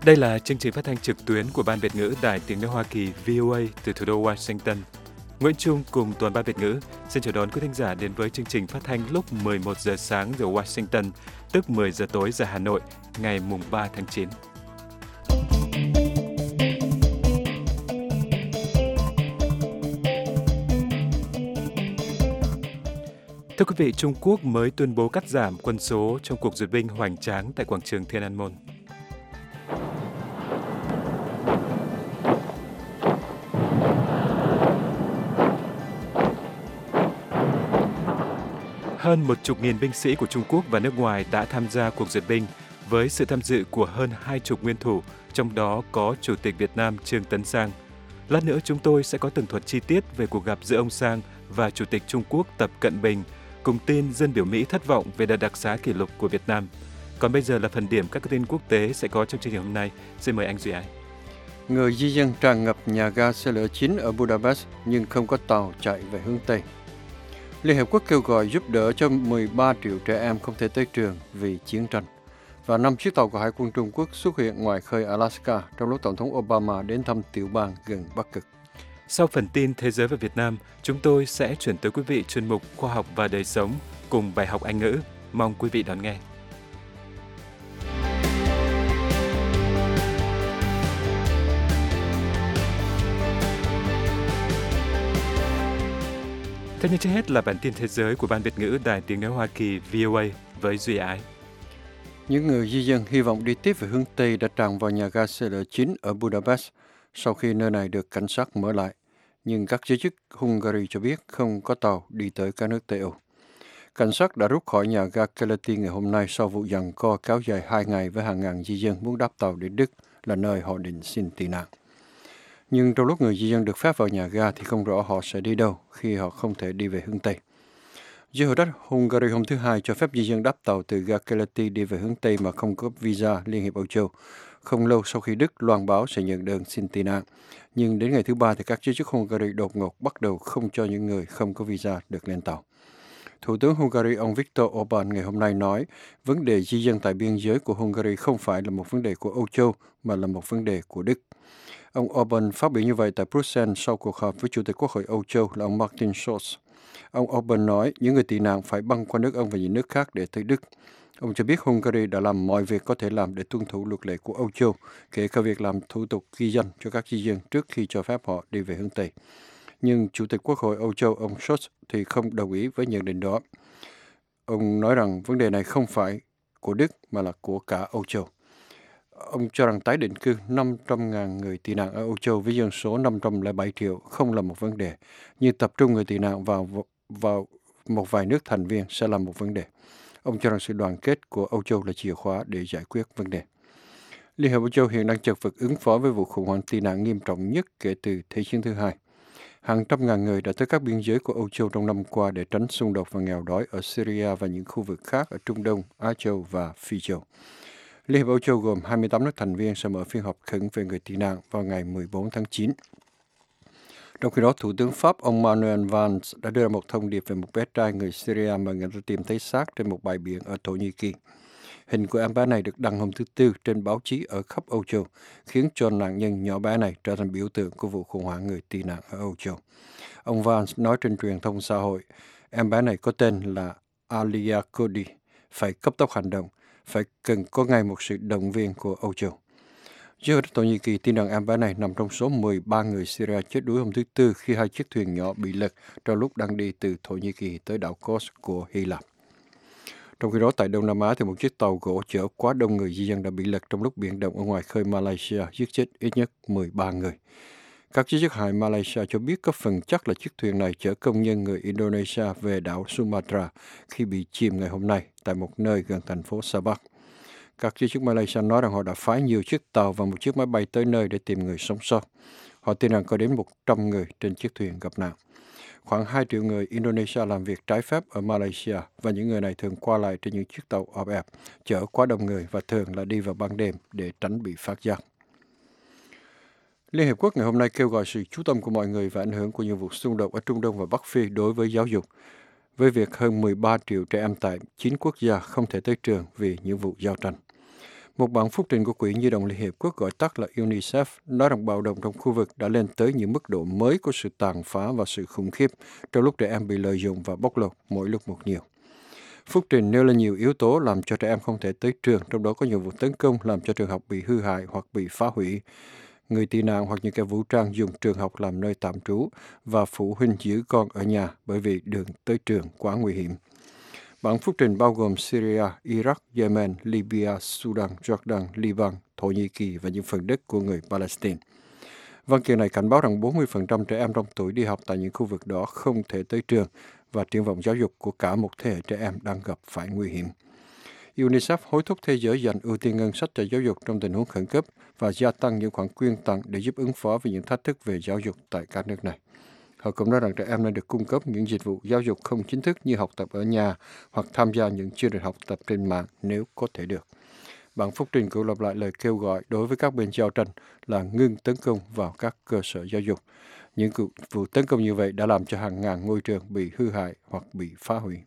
Đây là chương trình phát thanh trực tuyến của Ban Việt ngữ Đài Tiếng nói Hoa Kỳ VOA từ thủ đô Washington. Nguyễn Trung cùng toàn ban Việt ngữ xin chào đón quý thính giả đến với chương trình phát thanh lúc 11 giờ sáng giờ Washington, tức 10 giờ tối giờ Hà Nội, ngày mùng 3 tháng 9. Thưa quý vị, Trung Quốc mới tuyên bố cắt giảm quân số trong cuộc duyệt binh hoành tráng tại quảng trường Thiên An Môn. Hơn 10.000 binh sĩ của Trung Quốc và nước ngoài đã tham gia cuộc duyệt binh với sự tham dự của hơn 20 nguyên thủ, trong đó có Chủ tịch Việt Nam Trương Tấn Sang. Lát nữa chúng tôi sẽ có tường thuật chi tiết về cuộc gặp giữa ông Sang và Chủ tịch Trung Quốc Tập Cận Bình, cùng tin dân biểu Mỹ thất vọng về đợt đặc xá kỷ lục của Việt Nam. Còn bây giờ là phần điểm các tin quốc tế sẽ có trong chương trình hôm nay. Xin mời anh Duy Ái. Người di dân tràn ngập nhà ga xe lửa chính ở Budapest nhưng không có tàu chạy về hướng Tây. Liên Hợp Quốc kêu gọi giúp đỡ cho 13 triệu trẻ em không thể tới trường vì chiến tranh. Và 5 chiếc tàu của Hải quân Trung Quốc xuất hiện ngoài khơi Alaska trong lúc Tổng thống Obama đến thăm tiểu bang gần Bắc Cực. Sau phần tin Thế giới và Việt Nam, chúng tôi sẽ chuyển tới quý vị chuyên mục Khoa học và đời sống cùng bài học Anh ngữ. Mong quý vị đón nghe. Thế nhưng trước hết là bản tin thế giới của Ban Việt ngữ Đài Tiếng nói Hoa Kỳ VOA với Duy Ái. Những người di dân hy vọng đi tiếp về hướng Tây đã tràn vào nhà ga xe lửa chính ở Budapest sau khi nơi này được cảnh sát mở lại. Nhưng các giới chức Hungary cho biết không có tàu đi tới các nước Tây Âu. Cảnh sát đã rút khỏi nhà ga Keleti ngày hôm nay sau vụ giằng co kéo dài 2 ngày với hàng ngàn di dân muốn đáp tàu đến Đức, là nơi họ định xin tị nạn. Nhưng trong lúc người di dân được phép vào nhà ga thì không rõ họ sẽ đi đâu khi họ không thể đi về hướng Tây. Giới hữu trách Hungary hôm thứ Hai cho phép di dân đáp tàu từ ga Keleti đi về hướng Tây mà không có visa Liên hiệp Âu Châu, không lâu sau khi Đức loan báo sẽ nhận đơn xin tị nạn. Nhưng đến ngày thứ Ba thì các giới chức Hungary đột ngột bắt đầu không cho những người không có visa được lên tàu. Thủ tướng Hungary ông Viktor Orbán ngày hôm nay nói vấn đề di dân tại biên giới của Hungary không phải là một vấn đề của Âu Châu mà là một vấn đề của Đức. Ông Orbán phát biểu như vậy tại Bruxelles sau cuộc họp với Chủ tịch Quốc hội Âu Châu là ông Martin Schulz. Ông Orbán nói những người tị nạn phải băng qua nước ông và những nước khác để tới Đức. Ông cho biết Hungary đã làm mọi việc có thể làm để tuân thủ luật lệ của Âu Châu, kể cả việc làm thủ tục ghi danh cho các di dân trước khi cho phép họ đi về hướng Tây. Nhưng Chủ tịch Quốc hội Âu Châu ông Schulz thì không đồng ý với nhận định đó. Ông nói rằng vấn đề này không phải của Đức mà là của cả Âu Châu. Ông cho rằng tái định cư 500.000 người tị nạn ở Âu Châu với dân số 507 triệu không là một vấn đề, nhưng tập trung người tị nạn vào một vài nước thành viên sẽ là một vấn đề. Ông cho rằng sự đoàn kết của Âu Châu là chìa khóa để giải quyết vấn đề. Liên hợp Âu Châu hiện đang chật vật ứng phó với vụ khủng hoảng tị nạn nghiêm trọng nhất kể từ Thế chiến thứ hai. Hàng trăm ngàn người đã tới các biên giới của Âu Châu trong năm qua để tránh xung đột và nghèo đói ở Syria và những khu vực khác ở Trung Đông, Á Châu và Phi Châu. Liên hiệp Âu Châu gồm 28 nước thành viên sẽ mở phiên họp khẩn về người tị nạn vào ngày 14 tháng 9. Trong khi đó, Thủ tướng Pháp ông Manuel Valls đã đưa ra một thông điệp về một bé trai người Syria mà người ta tìm thấy xác trên một bãi biển ở Thổ Nhĩ Kỳ. Hình của em bé này được đăng hôm thứ Tư trên báo chí ở khắp Âu Châu, khiến cho nạn nhân nhỏ bé này trở thành biểu tượng của vụ khủng hoảng người tị nạn ở Âu Châu. Ông Valls nói trên truyền thông xã hội, em bé này có tên là Alia Cody, phải cấp tốc hành động, phải cần có ngay một sự động viên của Âu Châu. Giới hữu trách Thổ Nhĩ Kỳ tin rằng em bé này nằm trong số 13 người Syria chết đuối hôm thứ Tư khi 2 chiếc thuyền nhỏ bị lật trong lúc đang đi từ Thổ Nhĩ Kỳ tới đảo Kos của Hy Lạp. Trong khi đó, tại Đông Nam Á thì một chiếc tàu gỗ chở quá đông người di dân đã bị lật trong lúc biển động ở ngoài khơi Malaysia, giết chết ít nhất 13 người. Các giới chức hải Malaysia cho biết có phần chắc là chiếc thuyền này chở công nhân người Indonesia về đảo Sumatra khi bị chìm ngày hôm nay tại một nơi gần thành phố Sabah. Các giới chức Malaysia nói rằng họ đã phái nhiều chiếc tàu và một chiếc máy bay tới nơi để tìm người sống sót. Họ tin rằng có đến 100 người trên chiếc thuyền gặp nạn. Khoảng 2 triệu người Indonesia làm việc trái phép ở Malaysia và những người này thường qua lại trên những chiếc tàu ọp ẹp, chở quá đông người và thường là đi vào ban đêm để tránh bị phát giác. Liên Hiệp Quốc ngày hôm nay kêu gọi sự chú tâm của mọi người và ảnh hưởng của những vụ xung đột ở Trung Đông và Bắc Phi đối với giáo dục, với việc hơn 13 triệu trẻ em tại 9 quốc gia không thể tới trường vì những vụ giao tranh. Một bản phúc trình của Quỹ Nhi đồng Liên Hiệp Quốc gọi tắt là UNICEF nói rằng bạo động trong khu vực đã lên tới những mức độ mới của sự tàn phá và sự khủng khiếp trong lúc trẻ em bị lợi dụng và bóc lột mỗi lúc một nhiều. Phúc trình nêu lên nhiều yếu tố làm cho trẻ em không thể tới trường, trong đó có nhiều vụ tấn công làm cho trường học bị hư hại hoặc bị phá hủy, người tị nạn hoặc những kẻ vũ trang dùng trường học làm nơi tạm trú và phụ huynh giữ con ở nhà bởi vì đường tới trường quá nguy hiểm. Bản phúc trình bao gồm Syria, Iraq, Yemen, Libya, Sudan, Jordan, Liban, Thổ Nhĩ Kỳ và những phần đất của người Palestine. Văn kiện này cảnh báo rằng 40% trẻ em trong tuổi đi học tại những khu vực đó không thể tới trường và triển vọng giáo dục của cả một thế hệ trẻ em đang gặp phải nguy hiểm. UNICEF hối thúc thế giới dành ưu tiên ngân sách cho giáo dục trong tình huống khẩn cấp và gia tăng những khoản quyên tặng để giúp ứng phó với những thách thức về giáo dục tại các nước này. Họ cũng nói rằng trẻ em nên được cung cấp những dịch vụ giáo dục không chính thức như học tập ở nhà hoặc tham gia những chương trình học tập trên mạng nếu có thể được. Bản phúc trình cũng lặp lại lời kêu gọi đối với các bên giao tranh là ngưng tấn công vào các cơ sở giáo dục. Những vụ tấn công như vậy đã làm cho hàng ngàn ngôi trường bị hư hại hoặc bị phá hủy.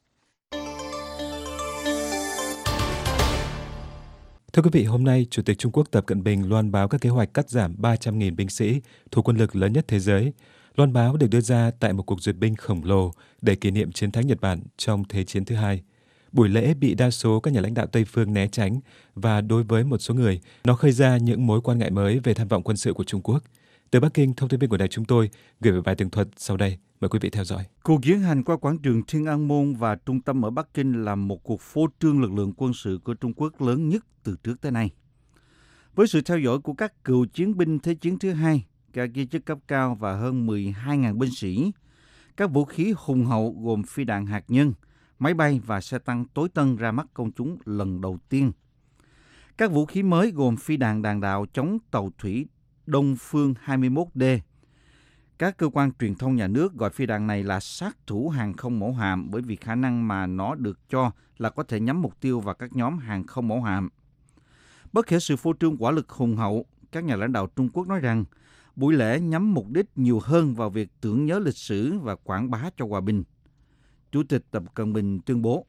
Thưa quý vị, hôm nay, Chủ tịch Trung Quốc Tập Cận Bình loan báo các kế hoạch cắt giảm 300.000 binh sĩ thuộc quân lực lớn nhất thế giới. Loan báo được đưa ra tại một cuộc duyệt binh khổng lồ để kỷ niệm chiến thắng Nhật Bản trong Thế chiến thứ hai. Buổi lễ bị đa số các nhà lãnh đạo Tây phương né tránh và đối với một số người, nó khơi ra những mối quan ngại mới về tham vọng quân sự của Trung Quốc. Từ Bắc Kinh, thông tin viên của đài chúng tôi gửi về bài tường thuật sau đây. Mời quý vị theo dõi. Cuộc diễu hành qua quảng trường Thiên An Môn và trung tâm ở Bắc Kinh là một cuộc phô trương lực lượng quân sự của Trung Quốc lớn nhất từ trước tới nay. Với sự theo dõi của các cựu chiến binh Thế chiến thứ hai, các giới chức cấp cao và hơn 12.000 binh sĩ, các vũ khí hùng hậu gồm phi đạn hạt nhân, máy bay và xe tăng tối tân ra mắt công chúng lần đầu tiên. Các vũ khí mới gồm phi đạn đạn đạo chống tàu thủy Đông Phương 21D. Các cơ quan truyền thông nhà nước gọi phi đạn này là sát thủ hàng không mẫu hạm bởi vì khả năng mà nó được cho là có thể nhắm mục tiêu vào các nhóm hàng không mẫu hạm. Bất kể sự phô trương quả lực hùng hậu, các nhà lãnh đạo Trung Quốc nói rằng buổi lễ nhắm mục đích nhiều hơn vào việc tưởng nhớ lịch sử và quảng bá cho hòa bình. Chủ tịch Tập Cận Bình tuyên bố: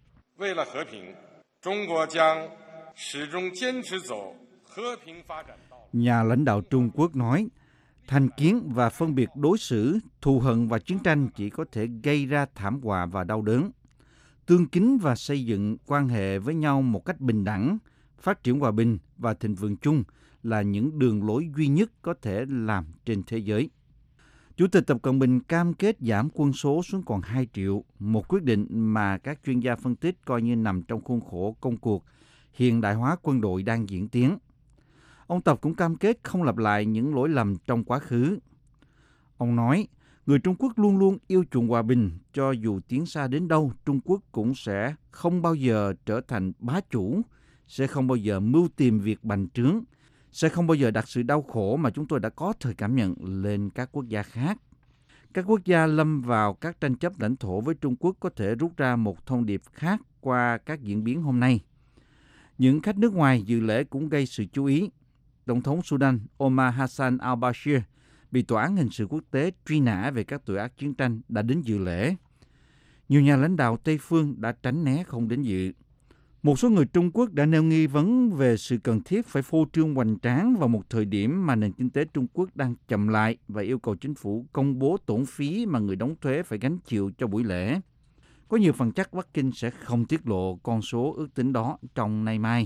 Nhà lãnh đạo Trung Quốc nói, thành kiến và phân biệt đối xử, thù hận và chiến tranh chỉ có thể gây ra thảm họa và đau đớn. Tương kính và xây dựng quan hệ với nhau một cách bình đẳng, phát triển hòa bình và thịnh vượng chung là những đường lối duy nhất có thể làm trên thế giới. Chủ tịch Tập Cận Bình cam kết giảm quân số xuống còn 2 triệu, một quyết định mà các chuyên gia phân tích coi như nằm trong khuôn khổ công cuộc hiện đại hóa quân đội đang diễn tiến. Ông Tập cũng cam kết không lặp lại những lỗi lầm trong quá khứ. Ông nói, người Trung Quốc luôn luôn yêu chuộng hòa bình, cho dù tiến xa đến đâu, Trung Quốc cũng sẽ không bao giờ trở thành bá chủ, sẽ không bao giờ mưu tìm việc bành trướng, sẽ không bao giờ đặt sự đau khổ mà chúng tôi đã có thời cảm nhận lên các quốc gia khác. Các quốc gia lâm vào các tranh chấp lãnh thổ với Trung Quốc có thể rút ra một thông điệp khác qua các diễn biến hôm nay. Những khách nước ngoài dự lễ cũng gây sự chú ý. Tổng thống Sudan Omar Hassan al-Bashir bị Tòa án Hình sự Quốc tế truy nã về các tội ác chiến tranh đã đến dự lễ. Nhiều nhà lãnh đạo Tây phương đã tránh né không đến dự. Một số người Trung Quốc đã nêu nghi vấn về sự cần thiết phải phô trương hoành tráng vào một thời điểm mà nền kinh tế Trung Quốc đang chậm lại và yêu cầu chính phủ công bố tổn phí mà người đóng thuế phải gánh chịu cho buổi lễ. Có nhiều phần chắc Bắc Kinh sẽ không tiết lộ con số ước tính đó trong nay mai.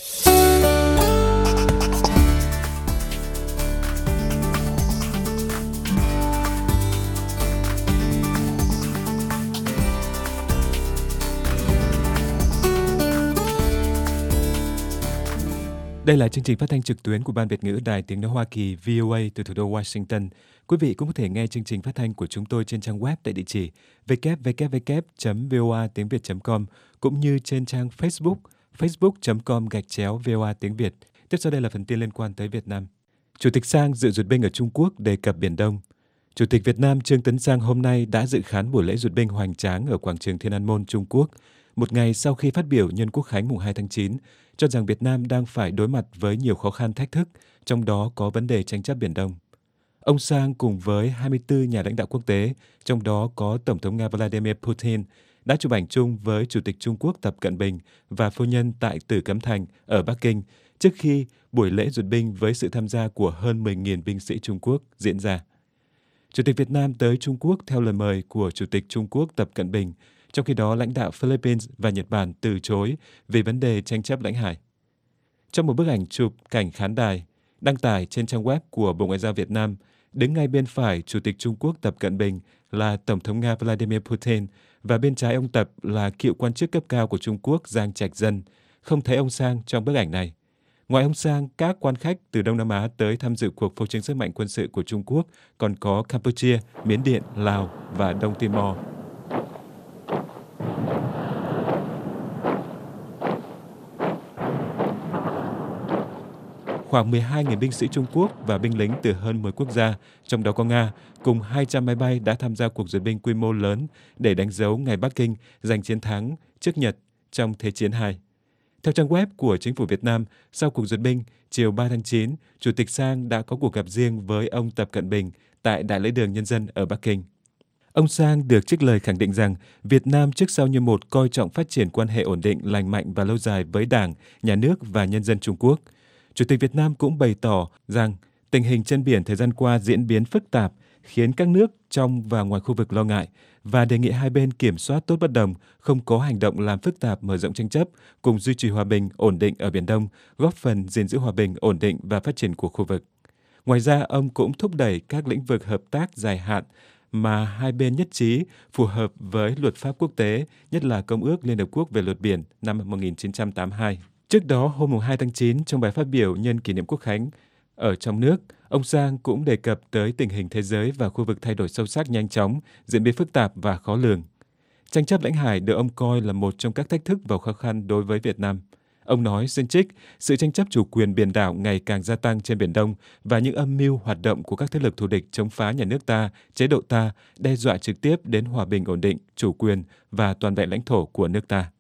Đây là chương trình phát thanh trực tuyến của Ban Việt ngữ Đài Tiếng nói Hoa Kỳ VOA từ thủ đô Washington. Quý vị cũng có thể nghe chương trình phát thanh của chúng tôi trên trang web tại địa chỉ www.voatengviet.com cũng như trên trang Facebook facebook.com/VOA tiếng Việt. Tiếp sau đây là phần tin liên quan tới Việt Nam. Chủ tịch Sang dự duyệt binh ở Trung Quốc đề cập Biển Đông. Chủ tịch Việt Nam Trương Tấn Sang hôm nay đã dự khán buổi lễ duyệt binh hoành tráng ở quảng trường Thiên An Môn, Trung Quốc, một ngày sau khi phát biểu nhân Quốc khánh mùng 2 tháng 9, cho rằng Việt Nam đang phải đối mặt với nhiều khó khăn thách thức, trong đó có vấn đề tranh chấp Biển Đông. Ông Sang cùng với 24 nhà lãnh đạo quốc tế, trong đó có Tổng thống Nga Vladimir Putin, đã chụp ảnh chung với Chủ tịch Trung Quốc Tập Cận Bình và phu nhân tại Tử Cấm Thành ở Bắc Kinh trước khi buổi lễ duyệt binh với sự tham gia của hơn 10.000 binh sĩ Trung Quốc diễn ra. Chủ tịch Việt Nam tới Trung Quốc theo lời mời của Chủ tịch Trung Quốc Tập Cận Bình, trong khi đó lãnh đạo Philippines và Nhật Bản từ chối vì vấn đề tranh chấp lãnh hải. Trong một bức ảnh chụp cảnh khán đài, đăng tải trên trang web của Bộ Ngoại giao Việt Nam, đứng ngay bên phải Chủ tịch Trung Quốc Tập Cận Bình là Tổng thống Nga Vladimir Putin và bên trái ông Tập là cựu quan chức cấp cao của Trung Quốc Giang Trạch Dân. Không thấy ông Sang trong bức ảnh này. Ngoài ông Sang, các quan khách từ Đông Nam Á tới tham dự cuộc phô trương sức mạnh quân sự của Trung Quốc còn có Campuchia, Miến Điện, Lào và Đông Timor. Khoảng 12.000 binh sĩ Trung Quốc và binh lính từ hơn 10 quốc gia, trong đó có Nga, cùng 200 máy bay đã tham gia cuộc duyệt binh quy mô lớn để đánh dấu ngày Bắc Kinh giành chiến thắng trước Nhật trong Thế chiến II. Theo trang web của Chính phủ Việt Nam, sau cuộc duyệt binh, chiều 3 tháng 9, Chủ tịch Sang đã có cuộc gặp riêng với ông Tập Cận Bình tại Đại lễ đường Nhân dân ở Bắc Kinh. Ông Sang được trích lời khẳng định rằng Việt Nam trước sau như một coi trọng phát triển quan hệ ổn định, lành mạnh và lâu dài với Đảng, Nhà nước và nhân dân Trung Quốc. Chủ tịch Việt Nam cũng bày tỏ rằng tình hình trên biển thời gian qua diễn biến phức tạp, khiến các nước trong và ngoài khu vực lo ngại và đề nghị hai bên kiểm soát tốt bất đồng, không có hành động làm phức tạp mở rộng tranh chấp, cùng duy trì hòa bình, ổn định ở Biển Đông, góp phần gìn giữ hòa bình, ổn định và phát triển của khu vực. Ngoài ra, ông cũng thúc đẩy các lĩnh vực hợp tác dài hạn mà hai bên nhất trí phù hợp với luật pháp quốc tế, nhất là Công ước Liên Hợp Quốc về luật biển năm 1982. Trước đó, hôm 2 tháng 9, trong bài phát biểu nhân kỷ niệm Quốc khánh ở trong nước, ông Sang cũng đề cập tới tình hình thế giới và khu vực thay đổi sâu sắc nhanh chóng, diễn biến phức tạp và khó lường. Tranh chấp lãnh hải được ông coi là một trong các thách thức và khó khăn đối với Việt Nam. Ông nói, xin trích, sự tranh chấp chủ quyền biển đảo ngày càng gia tăng trên Biển Đông và những âm mưu hoạt động của các thế lực thù địch chống phá nhà nước ta, chế độ ta, đe dọa trực tiếp đến hòa bình ổn định, chủ quyền và toàn vẹn lãnh thổ của nước ta.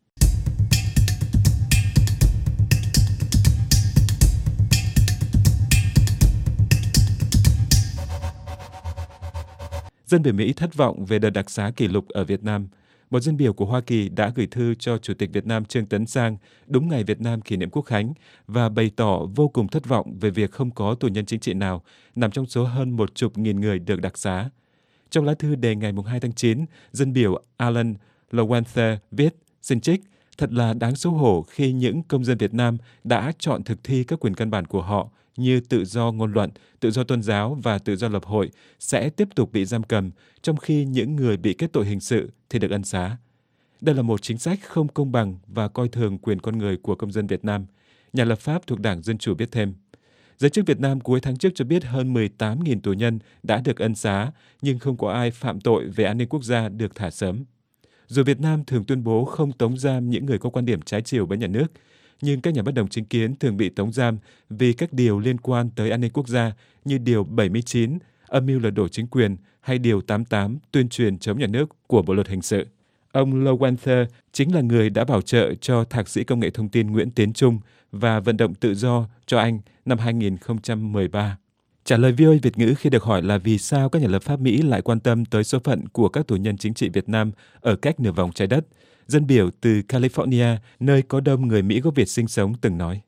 Dân biểu Mỹ thất vọng về đợt đặc xá kỷ lục ở Việt Nam. Một dân biểu của Hoa Kỳ đã gửi thư cho Chủ tịch Việt Nam Trương Tấn Sang đúng ngày Việt Nam kỷ niệm Quốc khánh và bày tỏ vô cùng thất vọng về việc không có tù nhân chính trị nào nằm trong số hơn 10.000 người được đặc xá. Trong lá thư đề ngày 2 tháng 9, dân biểu Alan Lowenther viết, xin trích, thật là đáng xấu hổ khi những công dân Việt Nam đã chọn thực thi các quyền căn bản của họ như tự do ngôn luận, tự do tôn giáo và tự do lập hội sẽ tiếp tục bị giam cầm, trong khi những người bị kết tội hình sự thì được ân xá. Đây là một chính sách không công bằng và coi thường quyền con người của công dân Việt Nam. Nhà lập pháp thuộc Đảng Dân Chủ biết thêm. Giới chức Việt Nam cuối tháng trước cho biết hơn 18.000 tù nhân đã được ân xá, nhưng không có ai phạm tội về an ninh quốc gia được thả sớm. Dù Việt Nam thường tuyên bố không tống giam những người có quan điểm trái chiều với nhà nước, nhưng các nhà bất đồng chính kiến thường bị tống giam vì các điều liên quan tới an ninh quốc gia như Điều 79, âm mưu lật đổ chính quyền, hay Điều 88, tuyên truyền chống nhà nước của Bộ Luật Hình sự. Ông Lowenther chính là người đã bảo trợ cho Thạc sĩ Công nghệ Thông tin Nguyễn Tiến Trung và vận động tự do cho Anh năm 2013. Trả lời VOA Việt ngữ khi được hỏi là vì sao các nhà lập pháp Mỹ lại quan tâm tới số phận của các tù nhân chính trị Việt Nam ở cách nửa vòng trái đất, dân biểu từ California, nơi có đông người Mỹ gốc Việt sinh sống, từng nói.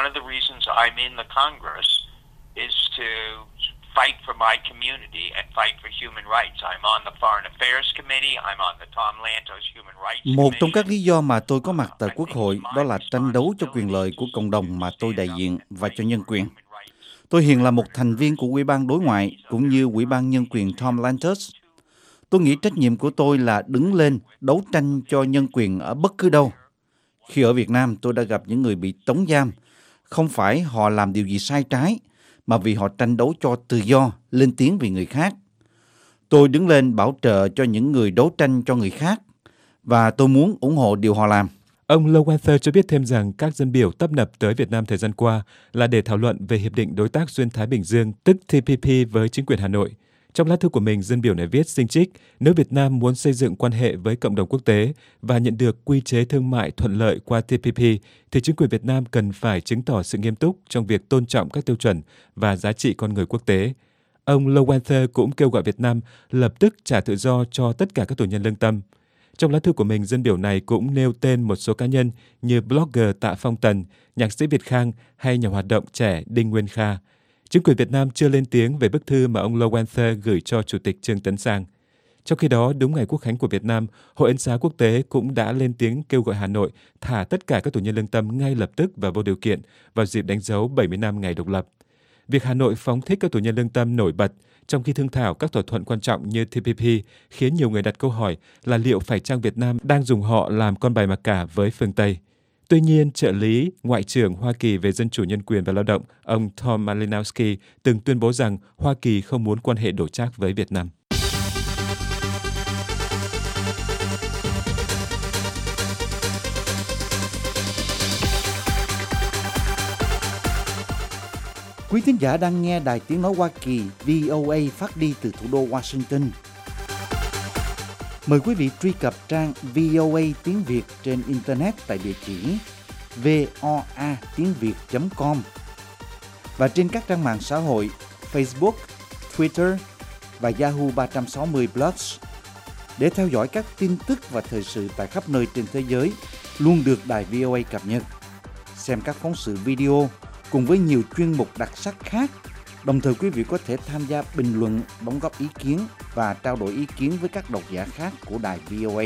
Một trong các lý do mà tôi có mặt tại Quốc hội đó là tranh đấu cho quyền lợi của cộng đồng mà tôi đại diện và cho nhân quyền. Tôi hiện là một thành viên của Ủy ban Đối ngoại cũng như Ủy ban Nhân quyền Tom Lantos. Tôi nghĩ trách nhiệm của tôi là đứng lên đấu tranh cho nhân quyền ở bất cứ đâu. Khi ở Việt Nam, tôi đã gặp những người bị tống giam. Không phải họ làm điều gì sai trái, mà vì họ tranh đấu cho tự do, lên tiếng vì người khác. Tôi đứng lên bảo trợ cho những người đấu tranh cho người khác, và tôi muốn ủng hộ điều họ làm. Ông Lowenther cho biết thêm rằng các dân biểu tấp nập tới Việt Nam thời gian qua là để thảo luận về Hiệp định Đối tác Xuyên Thái Bình Dương, tức TPP với chính quyền Hà Nội. Trong lá thư của mình, dân biểu này viết xin trích, nếu Việt Nam muốn xây dựng quan hệ với cộng đồng quốc tế và nhận được quy chế thương mại thuận lợi qua TPP, thì chính quyền Việt Nam cần phải chứng tỏ sự nghiêm túc trong việc tôn trọng các tiêu chuẩn và giá trị con người quốc tế. Ông Lowenther cũng kêu gọi Việt Nam lập tức trả tự do cho tất cả các tù nhân lương tâm. Trong lá thư của mình, dân biểu này cũng nêu tên một số cá nhân như blogger Tạ Phong Tần, nhạc sĩ Việt Khang hay nhà hoạt động trẻ Đinh Nguyên Kha. Chính quyền Việt Nam chưa lên tiếng về bức thư mà ông Lowenther gửi cho Chủ tịch Trương Tấn Sang. Trong khi đó, đúng ngày Quốc khánh của Việt Nam, Hội Ân xá Quốc tế cũng đã lên tiếng kêu gọi Hà Nội thả tất cả các tù nhân lương tâm ngay lập tức và vô điều kiện vào dịp đánh dấu 70 năm ngày độc lập. Việc Hà Nội phóng thích các tù nhân lương tâm nổi bật trong khi thương thảo các thỏa thuận quan trọng như TPP khiến nhiều người đặt câu hỏi là liệu phải chăng Việt Nam đang dùng họ làm con bài mặc cả với phương Tây. Tuy nhiên, trợ lý Ngoại trưởng Hoa Kỳ về Dân chủ Nhân quyền và Lao động, ông Tom Malinowski từng tuyên bố rằng Hoa Kỳ không muốn quan hệ đổi trác với Việt Nam. Quý thính giả đang nghe Đài Tiếng Nói Hoa Kỳ VOA phát đi từ thủ đô Washington. Mời quý vị truy cập trang VOA tiếng Việt trên Internet tại địa chỉ voatiengviet.com và trên các trang mạng xã hội Facebook, Twitter và Yahoo 360 Plus để theo dõi các tin tức và thời sự tại khắp nơi trên thế giới luôn được Đài VOA cập nhật. Xem các phóng sự video cùng với nhiều chuyên mục đặc sắc khác. Đồng thời quý vị có thể tham gia bình luận, đóng góp ý kiến và trao đổi ý kiến với các độc giả khác của đài VOA.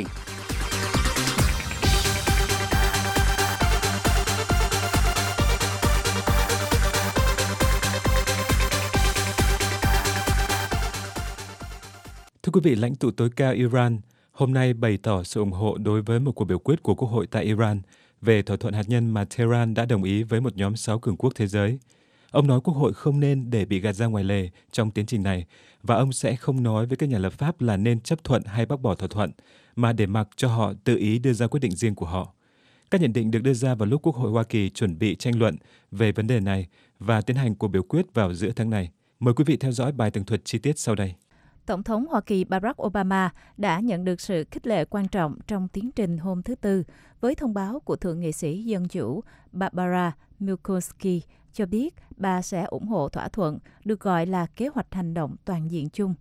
Thưa quý vị, lãnh tụ tối cao Iran hôm nay bày tỏ sự ủng hộ đối với một cuộc biểu quyết của Quốc hội tại Iran về thỏa thuận hạt nhân mà Tehran đã đồng ý với một nhóm 6 cường quốc thế giới. Ông nói Quốc hội không nên để bị gạt ra ngoài lề trong tiến trình này và ông sẽ không nói với các nhà lập pháp là nên chấp thuận hay bác bỏ thỏa thuận, mà để mặc cho họ tự ý đưa ra quyết định riêng của họ. Các nhận định được đưa ra vào lúc Quốc hội Hoa Kỳ chuẩn bị tranh luận về vấn đề này và tiến hành cuộc biểu quyết vào giữa tháng này. Mời quý vị theo dõi bài tường thuật chi tiết sau đây. Tổng thống Hoa Kỳ Barack Obama đã nhận được sự khích lệ quan trọng trong tiến trình hôm thứ Tư với thông báo của Thượng nghị sĩ Dân chủ Barbara Mikulski cho biết bà sẽ ủng hộ thỏa thuận được gọi là Kế hoạch Hành động Toàn diện chung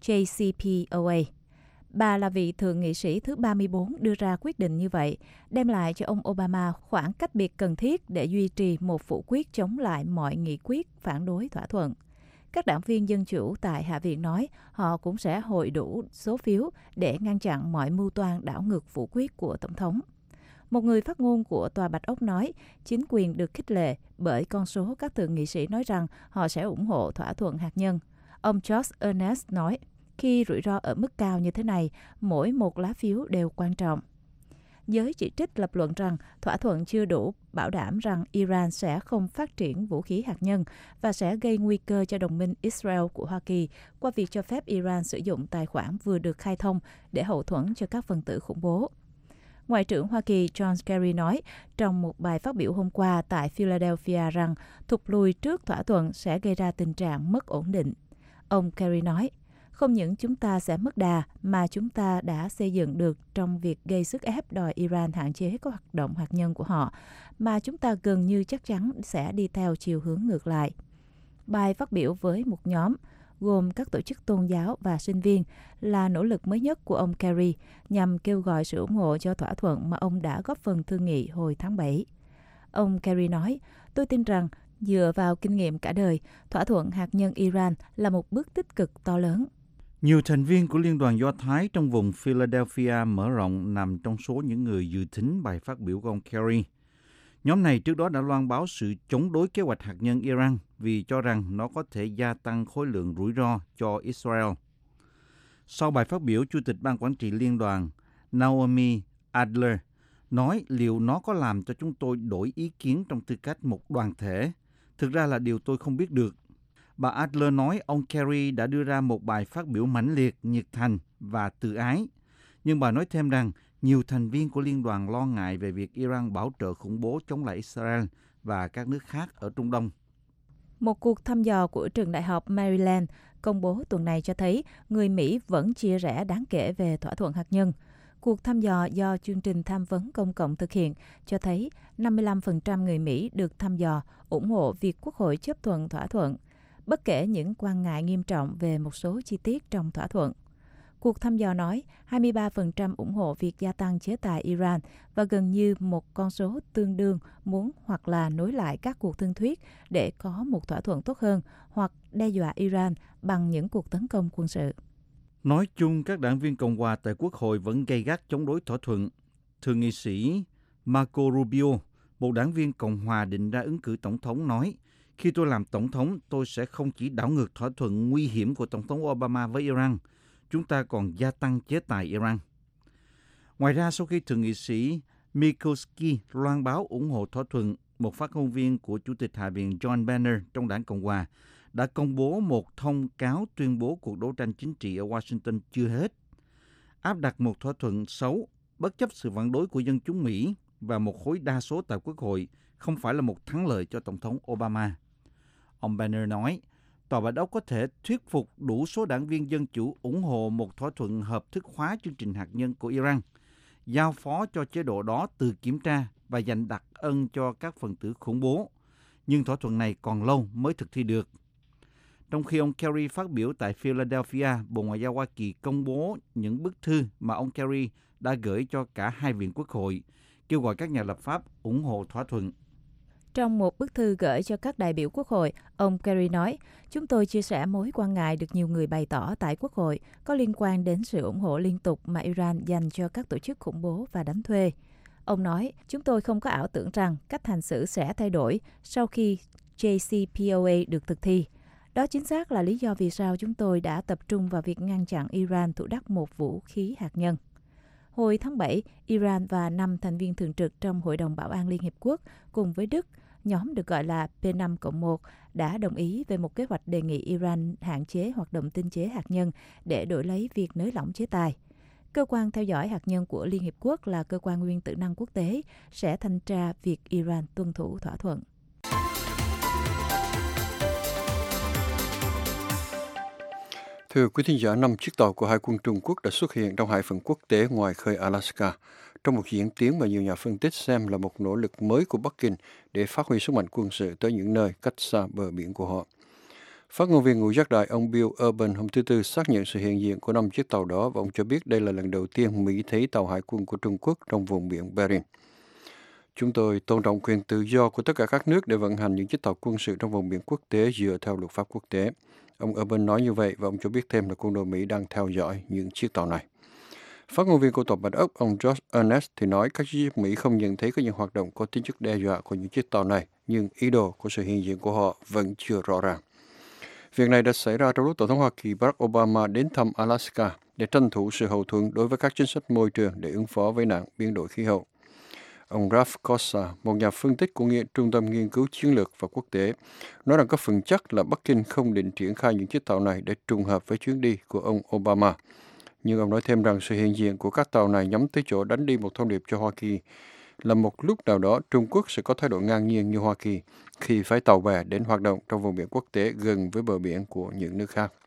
JCPOA. Bà là vị thượng nghị sĩ thứ 34 đưa ra quyết định như vậy, đem lại cho ông Obama khoảng cách biệt cần thiết để duy trì một phủ quyết chống lại mọi nghị quyết phản đối thỏa thuận. Các đảng viên Dân chủ tại Hạ viện nói họ cũng sẽ hội đủ số phiếu để ngăn chặn mọi mưu toan đảo ngược phủ quyết của Tổng thống. Một người phát ngôn của Tòa Bạch Ốc nói chính quyền được khích lệ bởi con số các thượng nghị sĩ nói rằng họ sẽ ủng hộ thỏa thuận hạt nhân. Ông George Ernest nói, khi rủi ro ở mức cao như thế này, mỗi một lá phiếu đều quan trọng. Giới chỉ trích lập luận rằng thỏa thuận chưa đủ bảo đảm rằng Iran sẽ không phát triển vũ khí hạt nhân và sẽ gây nguy cơ cho đồng minh Israel của Hoa Kỳ qua việc cho phép Iran sử dụng tài khoản vừa được khai thông để hậu thuẫn cho các phần tử khủng bố. Ngoại trưởng Hoa Kỳ John Kerry nói trong một bài phát biểu hôm qua tại Philadelphia rằng thụt lùi trước thỏa thuận sẽ gây ra tình trạng mất ổn định. Ông Kerry nói, không những chúng ta sẽ mất đà mà chúng ta đã xây dựng được trong việc gây sức ép đòi Iran hạn chế các hoạt động hạt nhân của họ, mà chúng ta gần như chắc chắn sẽ đi theo chiều hướng ngược lại. Bài phát biểu với một nhóm gồm các tổ chức tôn giáo và sinh viên là nỗ lực mới nhất của ông Kerry nhằm kêu gọi sự ủng hộ cho thỏa thuận mà ông đã góp phần thương nghị hồi tháng 7. Ông Kerry nói, tôi tin rằng dựa vào kinh nghiệm cả đời, thỏa thuận hạt nhân Iran là một bước tích cực to lớn. Nhiều thành viên của Liên đoàn Do Thái trong vùng Philadelphia mở rộng nằm trong số những người dự thính bài phát biểu của ông Kerry. Nhóm này trước đó đã loan báo sự chống đối kế hoạch hạt nhân Iran vì cho rằng nó có thể gia tăng khối lượng rủi ro cho Israel. Sau bài phát biểu, Chủ tịch Ban Quản trị Liên đoàn Naomi Adler nói liệu nó có làm cho chúng tôi đổi ý kiến trong tư cách một đoàn thể. Thực ra là điều tôi không biết được. Bà Adler nói ông Kerry đã đưa ra một bài phát biểu mãnh liệt, nhiệt thành và tự ái. Nhưng bà nói thêm rằng nhiều thành viên của liên đoàn lo ngại về việc Iran bảo trợ khủng bố chống lại Israel và các nước khác ở Trung Đông. Một cuộc thăm dò của trường đại học Maryland công bố tuần này cho thấy người Mỹ vẫn chia rẽ đáng kể về thỏa thuận hạt nhân. Cuộc thăm dò do chương trình tham vấn công cộng thực hiện cho thấy 55% người Mỹ được thăm dò ủng hộ việc Quốc hội chấp thuận thỏa thuận, bất kể những quan ngại nghiêm trọng về một số chi tiết trong thỏa thuận. Cuộc thăm dò nói 23% ủng hộ việc gia tăng chế tài Iran và gần như một con số tương đương muốn hoặc là nối lại các cuộc thương thuyết để có một thỏa thuận tốt hơn hoặc đe dọa Iran bằng những cuộc tấn công quân sự. Nói chung, các đảng viên Cộng hòa tại Quốc hội vẫn gay gắt chống đối thỏa thuận. Thượng nghị sĩ Marco Rubio, một đảng viên Cộng hòa định ra ứng cử tổng thống, nói, khi tôi làm tổng thống, tôi sẽ không chỉ đảo ngược thỏa thuận nguy hiểm của Tổng thống Obama với Iran, chúng ta còn gia tăng chế tài Iran. Ngoài ra, sau khi Thượng nghị sĩ Murkowski loan báo ủng hộ thỏa thuận, một phát ngôn viên của Chủ tịch Hạ viện John Boehner trong đảng Cộng hòa đã công bố một thông cáo tuyên bố cuộc đấu tranh chính trị ở Washington chưa hết, áp đặt một thỏa thuận xấu, bất chấp sự phản đối của dân chúng Mỹ và một khối đa số tại Quốc hội, không phải là một thắng lợi cho Tổng thống Obama. Ông Boehner nói, Tòa Bạch Ốc có thể thuyết phục đủ số đảng viên Dân Chủ ủng hộ một thỏa thuận hợp thức hóa chương trình hạt nhân của Iran, giao phó cho chế độ đó tự kiểm tra và dành đặc ân cho các phần tử khủng bố. Nhưng thỏa thuận này còn lâu mới thực thi được. Trong khi ông Kerry phát biểu tại Philadelphia, Bộ Ngoại giao Hoa Kỳ công bố những bức thư mà ông Kerry đã gửi cho cả hai viện Quốc hội, kêu gọi các nhà lập pháp ủng hộ thỏa thuận. Trong một bức thư gửi cho các đại biểu Quốc hội, ông Kerry nói, chúng tôi chia sẻ mối quan ngại được nhiều người bày tỏ tại Quốc hội có liên quan đến sự ủng hộ liên tục mà Iran dành cho các tổ chức khủng bố và đánh thuê. Ông nói, chúng tôi không có ảo tưởng rằng cách hành xử sẽ thay đổi sau khi JCPOA được thực thi. Đó chính xác là lý do vì sao chúng tôi đã tập trung vào việc ngăn chặn Iran thụ đắc một vũ khí hạt nhân. Hồi tháng 7, Iran và 5 thành viên thường trực trong Hội đồng Bảo an Liên Hiệp Quốc cùng với Đức, nhóm được gọi là P5+1, đã đồng ý về một kế hoạch đề nghị Iran hạn chế hoạt động tinh chế hạt nhân để đổi lấy việc nới lỏng chế tài. Cơ quan theo dõi hạt nhân của Liên Hiệp Quốc là cơ quan nguyên tử năng quốc tế sẽ thanh tra việc Iran tuân thủ thỏa thuận. Thưa quý thính giả, 5 chiếc tàu của Hải quân Trung Quốc đã xuất hiện trong hải phận quốc tế ngoài khơi Alaska, trong một diễn tiến mà nhiều nhà phân tích xem là một nỗ lực mới của Bắc Kinh để phát huy sức mạnh quân sự tới những nơi cách xa bờ biển của họ. Phát ngôn viên ngũ giác đại ông Bill Urban hôm thứ Tư xác nhận sự hiện diện của 5 chiếc tàu đó và ông cho biết đây là lần đầu tiên Mỹ thấy tàu hải quân của Trung Quốc trong vùng biển Bering. Chúng tôi tôn trọng quyền tự do của tất cả các nước để vận hành những chiếc tàu quân sự trong vùng biển quốc tế dựa theo luật pháp quốc tế. Ông Urban nói như vậy và ông cho biết thêm là quân đội Mỹ đang theo dõi những chiếc tàu này. Phát ngôn viên của Tòa Bạch Ốc, ông George Ernest thì nói các chiếc Mỹ không nhận thấy có những hoạt động có tính chất đe dọa của những chiếc tàu này, nhưng ý đồ của sự hiện diện của họ vẫn chưa rõ ràng. Việc này đã xảy ra trong lúc Tổng thống Hoa Kỳ Barack Obama đến thăm Alaska để tranh thủ sự hậu thuẫn đối với các chính sách môi trường để ứng phó với nạn biến đổi khí hậu. Ông Ralph Cossa, một nhà phân tích của Trung tâm Nghiên cứu Chiến lược và Quốc tế, nói rằng có phần chắc là Bắc Kinh không định triển khai những chiếc tàu này để trùng hợp với chuyến đi của ông Obama. Nhưng ông nói thêm rằng sự hiện diện của các tàu này nhắm tới chỗ đánh đi một thông điệp cho Hoa Kỳ là một lúc nào đó Trung Quốc sẽ có thái độ ngang nhiên như Hoa Kỳ khi phái tàu bè đến hoạt động trong vùng biển quốc tế gần với bờ biển của những nước khác.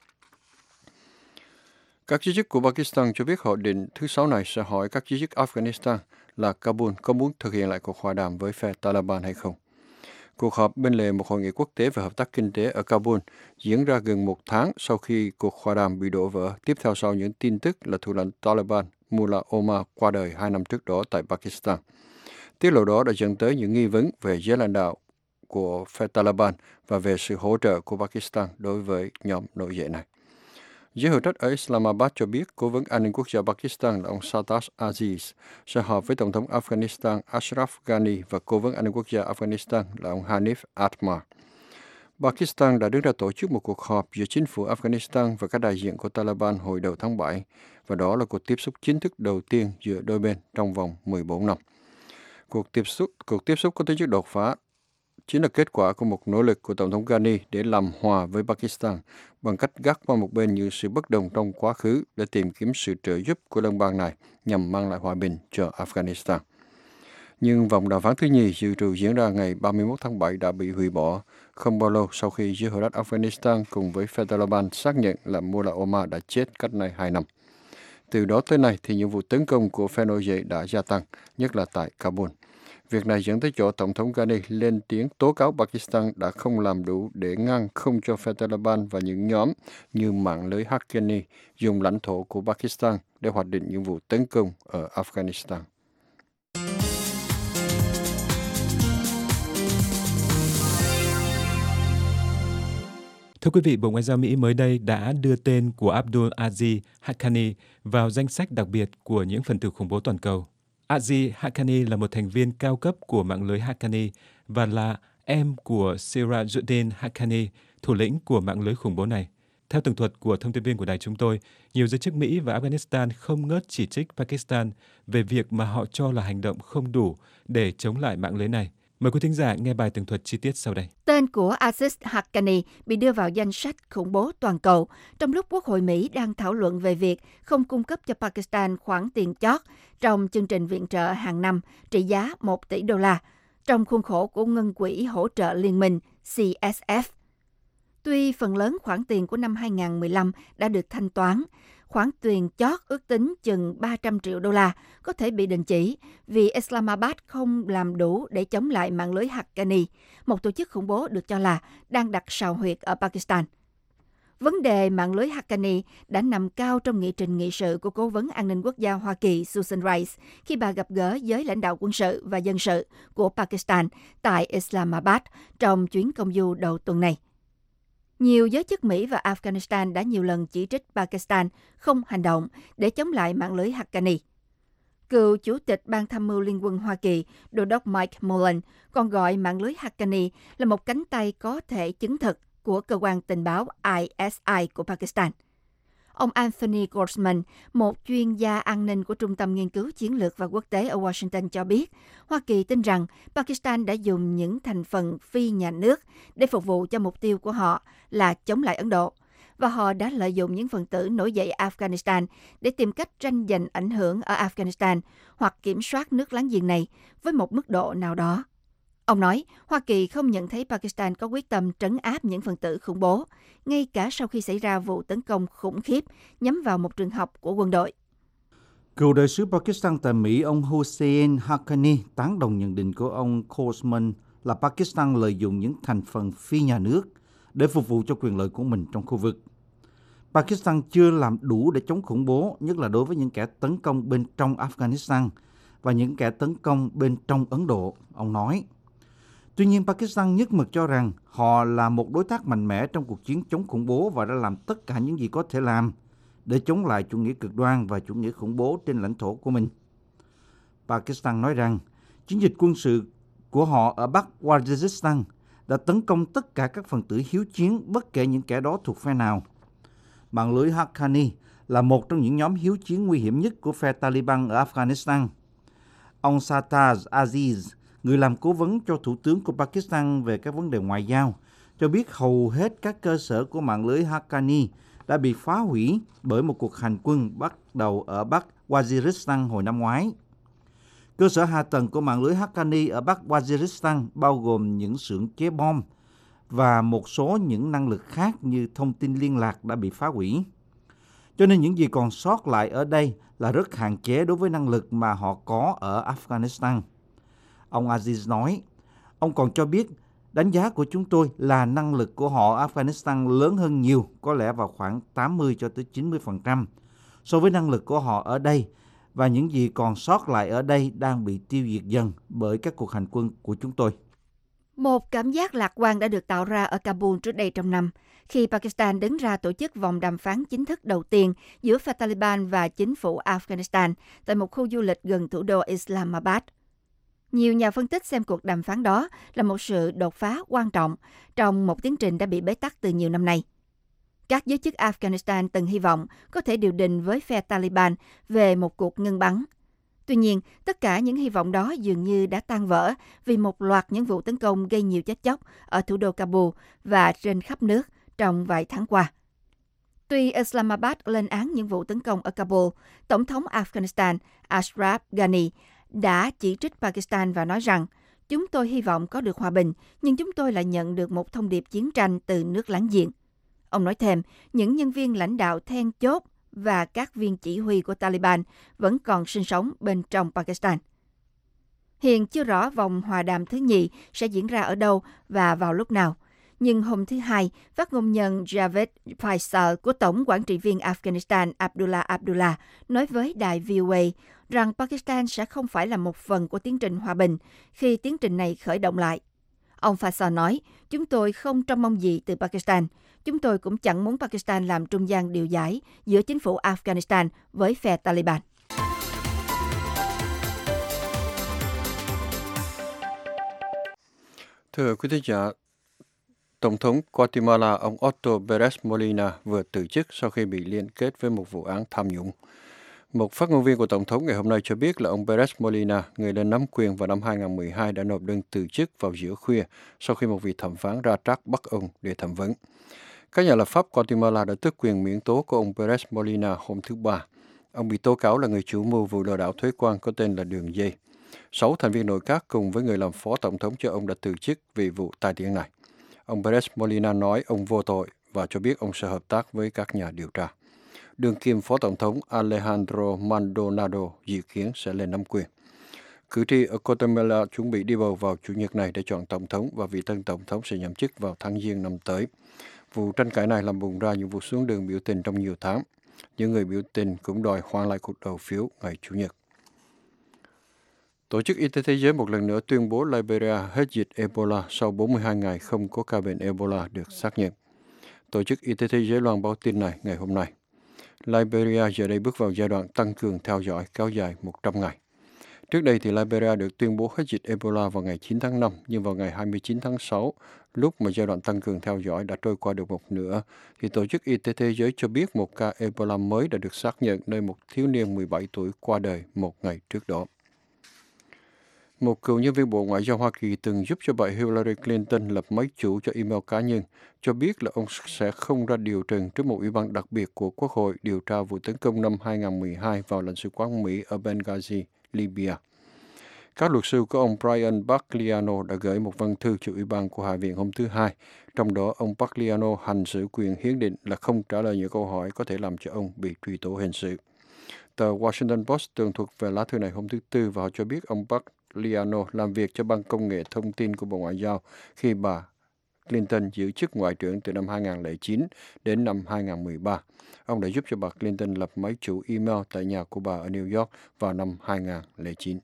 Các giới chức của Pakistan cho biết họ định thứ Sáu này sẽ hỏi các giới chức Afghanistan là Kabul có muốn thực hiện lại cuộc hòa đàm với phe Taliban hay không. Cuộc họp bên lề một hội nghị quốc tế về hợp tác kinh tế ở Kabul diễn ra gần một tháng sau khi cuộc hòa đàm bị đổ vỡ, tiếp theo sau những tin tức là thủ lĩnh Taliban Mullah Omar qua đời 2 năm trước đó tại Pakistan. Tiết lộ đó đã dẫn tới những nghi vấn về giới lãnh đạo của phe Taliban và về sự hỗ trợ của Pakistan đối với nhóm nổi dậy này. Giới hữu trách ở Islamabad cho biết cố vấn an ninh quốc gia Pakistan là ông Sartaj Aziz sẽ họp với Tổng thống Afghanistan Ashraf Ghani và cố vấn an ninh quốc gia Afghanistan là ông Hanif Atmar. Pakistan đã đứng ra tổ chức một cuộc họp giữa chính phủ Afghanistan và các đại diện của Taliban hồi đầu tháng 7, và đó là cuộc tiếp xúc chính thức đầu tiên giữa đôi bên trong vòng 14 năm. Cuộc tiếp xúc có tính chất đột phá chính là kết quả của một nỗ lực của Tổng thống Ghani để làm hòa với Pakistan bằng cách gác qua một bên những sự bất đồng trong quá khứ để tìm kiếm sự trợ giúp của liên bang này nhằm mang lại hòa bình cho Afghanistan. Nhưng vòng đàm phán thứ nhì dự trù diễn ra ngày 31 tháng 7 đã bị hủy bỏ, không bao lâu sau khi giới hữu trách Afghanistan cùng với phe Taliban xác nhận là Mullah Omar đã chết cách nay 2 năm. Từ đó tới nay thì những vụ tấn công của phe nổi dậy đã gia tăng, nhất là tại Kabul. Việc này dẫn tới chỗ Tổng thống Ghani lên tiếng tố cáo Pakistan đã không làm đủ để ngăn không cho phe Taliban và những nhóm như mạng lưới Haqqani dùng lãnh thổ của Pakistan để hoạch định những vụ tấn công ở Afghanistan. Thưa quý vị, Bộ Ngoại giao Mỹ mới đây đã đưa tên của Abdul Aziz Haqqani vào danh sách đặc biệt của những phần tử khủng bố toàn cầu. Aziz Haqqani là một thành viên cao cấp của mạng lưới Haqqani và là em của Sirajuddin Haqqani, thủ lĩnh của mạng lưới khủng bố này. Theo tường thuật của thông tin viên của đài chúng tôi, nhiều giới chức Mỹ và Afghanistan không ngớt chỉ trích Pakistan về việc mà họ cho là hành động không đủ để chống lại mạng lưới này. Mời quý thính giả nghe bài tường thuật chi tiết sau đây. Tên của Aziz Haqqani bị đưa vào danh sách khủng bố toàn cầu trong lúc Quốc hội Mỹ đang thảo luận về việc không cung cấp cho Pakistan khoản tiền chót trong chương trình viện trợ hàng năm trị giá 1 tỷ đô la trong khuôn khổ của Ngân quỹ hỗ trợ liên minh CSF. Tuy phần lớn khoản tiền của năm 2015 đã được thanh toán, khoản tiền chót ước tính chừng 300 triệu đô la có thể bị đình chỉ vì Islamabad không làm đủ để chống lại mạng lưới Haqqani, một tổ chức khủng bố được cho là đang đặt sào huyệt ở Pakistan. Vấn đề mạng lưới Haqqani đã nằm cao trong nghị trình nghị sự của Cố vấn An ninh Quốc gia Hoa Kỳ Susan Rice khi bà gặp gỡ giới lãnh đạo quân sự và dân sự của Pakistan tại Islamabad trong chuyến công du đầu tuần này. Nhiều giới chức Mỹ và Afghanistan đã nhiều lần chỉ trích Pakistan không hành động để chống lại mạng lưới Haqqani. Cựu Chủ tịch Ban Tham mưu Liên quân Hoa Kỳ, Đô đốc Mike Mullen, còn gọi mạng lưới Haqqani là một cánh tay có thể chứng thực của cơ quan tình báo ISI của Pakistan. Ông Anthony Goldsman, một chuyên gia an ninh của Trung tâm Nghiên cứu Chiến lược và Quốc tế ở Washington cho biết, Hoa Kỳ tin rằng Pakistan đã dùng những thành phần phi nhà nước để phục vụ cho mục tiêu của họ là chống lại Ấn Độ, và họ đã lợi dụng những phần tử nổi dậy Afghanistan để tìm cách tranh giành ảnh hưởng ở Afghanistan hoặc kiểm soát nước láng giềng này với một mức độ nào đó. Ông nói, Hoa Kỳ không nhận thấy Pakistan có quyết tâm trấn áp những phần tử khủng bố, ngay cả sau khi xảy ra vụ tấn công khủng khiếp nhắm vào một trường học của quân đội. Cựu đại sứ Pakistan tại Mỹ, ông Hussein Haqqani, tán đồng nhận định của ông Goldsman là Pakistan lợi dụng những thành phần phi nhà nước để phục vụ cho quyền lợi của mình trong khu vực. Pakistan chưa làm đủ để chống khủng bố, nhất là đối với những kẻ tấn công bên trong Afghanistan và những kẻ tấn công bên trong Ấn Độ, ông nói. Tuy nhiên, Pakistan nhất mực cho rằng họ là một đối tác mạnh mẽ trong cuộc chiến chống khủng bố và đã làm tất cả những gì có thể làm để chống lại chủ nghĩa cực đoan và chủ nghĩa khủng bố trên lãnh thổ của mình. Pakistan nói rằng chiến dịch quân sự của họ ở Bắc Waziristan đã tấn công tất cả các phần tử hiếu chiến, bất kể những kẻ đó thuộc phe nào. Mạng lưới Haqqani là một trong những nhóm hiếu chiến nguy hiểm nhất của phe Taliban ở Afghanistan. Ông Sartaj Aziz, người làm cố vấn cho Thủ tướng của Pakistan về các vấn đề ngoại giao, cho biết hầu hết các cơ sở của mạng lưới Haqqani đã bị phá hủy bởi một cuộc hành quân bắt đầu ở Bắc Waziristan hồi năm ngoái. Cơ sở hạ tầng của mạng lưới Haqqani ở Bắc Waziristan bao gồm những xưởng chế bom và một số những năng lực khác như thông tin liên lạc đã bị phá hủy. Cho nên những gì còn sót lại ở đây là rất hạn chế đối với năng lực mà họ có ở Afghanistan. Ông Aziz nói, ông còn cho biết đánh giá của chúng tôi là năng lực của họ ở Afghanistan lớn hơn nhiều, có lẽ vào khoảng 80 cho tới 90% so với năng lực của họ ở đây, và những gì còn sót lại ở đây đang bị tiêu diệt dần bởi các cuộc hành quân của chúng tôi. Một cảm giác lạc quan đã được tạo ra ở Kabul trước đây trong năm, khi Pakistan đứng ra tổ chức vòng đàm phán chính thức đầu tiên giữa phe Taliban và chính phủ Afghanistan tại một khu du lịch gần thủ đô Islamabad. Nhiều nhà phân tích xem cuộc đàm phán đó là một sự đột phá quan trọng trong một tiến trình đã bị bế tắc từ nhiều năm nay. Các giới chức Afghanistan từng hy vọng có thể điều đình với phe Taliban về một cuộc ngưng bắn. Tuy nhiên, tất cả những hy vọng đó dường như đã tan vỡ vì một loạt những vụ tấn công gây nhiều chết chóc ở thủ đô Kabul và trên khắp nước trong vài tháng qua. Tuy Islamabad lên án những vụ tấn công ở Kabul, Tổng thống Afghanistan Ashraf Ghani đã chỉ trích Pakistan và nói rằng chúng tôi hy vọng có được hòa bình, nhưng chúng tôi lại nhận được một thông điệp chiến tranh từ nước láng giềng. Ông nói thêm, những nhân viên lãnh đạo then chốt và các viên chỉ huy của Taliban vẫn còn sinh sống bên trong Pakistan. Hiện chưa rõ vòng hòa đàm thứ nhì sẽ diễn ra ở đâu và vào lúc nào. Nhưng hôm thứ Hai, phát ngôn nhân Javed Faisal của Tổng quản trị viên Afghanistan Abdullah Abdullah nói với đài VOA rằng Pakistan sẽ không phải là một phần của tiến trình hòa bình khi tiến trình này khởi động lại. Ông Faisal nói, chúng tôi không trông mong gì từ Pakistan. Chúng tôi cũng chẳng muốn Pakistan làm trung gian điều giải giữa chính phủ Afghanistan với phe Taliban. Thưa quý thính giả, Tổng thống Guatemala ông Otto Pérez Molina vừa từ chức sau khi bị liên kết với một vụ án tham nhũng. Một phát ngôn viên của Tổng thống ngày hôm nay cho biết là ông Pérez Molina, người lên nắm quyền vào năm 2012, đã nộp đơn từ chức vào giữa khuya sau khi một vị thẩm phán ra trắc bắt ông để thẩm vấn. Các nhà lập pháp Guatemala đã tước quyền miễn tố của ông Pérez Molina hôm thứ Ba. Ông bị tố cáo là người chủ mưu vụ lừa đảo thuế quan có tên là Đường Dây. 6 thành viên nội các cùng với người làm phó tổng thống cho ông đã từ chức vì vụ tai tiếng này. Ông Pérez Molina nói ông vô tội và cho biết ông sẽ hợp tác với các nhà điều tra. Đương kim phó tổng thống Alejandro Maldonado dự kiến sẽ lên nắm quyền. Cử tri ở Guatemala chuẩn bị đi bầu vào Chủ nhật này để chọn tổng thống và vị tân tổng thống sẽ nhậm chức vào tháng Giêng năm tới. Vụ tranh cãi này làm bùng ra những vụ xuống đường biểu tình trong nhiều tháng. Những người biểu tình cũng đòi hoãn lại cuộc đầu phiếu ngày Chủ nhật. Tổ chức Y tế Thế giới một lần nữa tuyên bố Liberia hết dịch Ebola sau 42 ngày không có ca bệnh Ebola được xác nhận. Tổ chức Y tế Thế giới loan báo tin này ngày hôm nay. Liberia giờ đây bước vào giai đoạn tăng cường theo dõi kéo dài 100 ngày. Trước đây thì Liberia được tuyên bố hết dịch Ebola vào ngày 9 tháng 5, nhưng vào ngày 29 tháng 6, lúc mà giai đoạn tăng cường theo dõi đã trôi qua được một nửa, thì Tổ chức Y tế Thế giới cho biết một ca Ebola mới đã được xác nhận nơi một thiếu niên 17 tuổi qua đời một ngày trước đó. Một cựu nhân viên Bộ Ngoại giao Hoa Kỳ từng giúp cho bà Hillary Clinton lập máy chủ cho email cá nhân, cho biết là ông sẽ không ra điều trần trước một ủy ban đặc biệt của Quốc hội điều tra vụ tấn công năm 2012 vào lãnh sự quán Mỹ ở Benghazi, Libya. Các luật sư của ông Brian Pagliano đã gửi một văn thư cho ủy ban của Hạ viện hôm thứ Hai, trong đó ông Pagliano hành xử quyền hiến định là không trả lời những câu hỏi có thể làm cho ông bị truy tố hình sự. Tờ Washington Post tường thuật về lá thư này hôm thứ Tư và họ cho biết ông Pagliano làm việc cho Ban Công nghệ Thông tin của Bộ Ngoại giao khi bà Clinton giữ chức Ngoại trưởng từ năm 2009 đến năm 2013. Ông đã giúp cho bà Clinton lập máy chủ email tại nhà của bà ở New York vào năm 2009.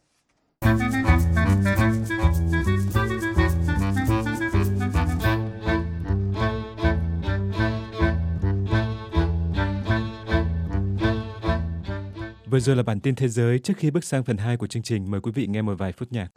Vừa rồi là bản tin thế giới. Trước khi bước sang phần 2 của chương trình, mời quý vị nghe một vài phút nhạc.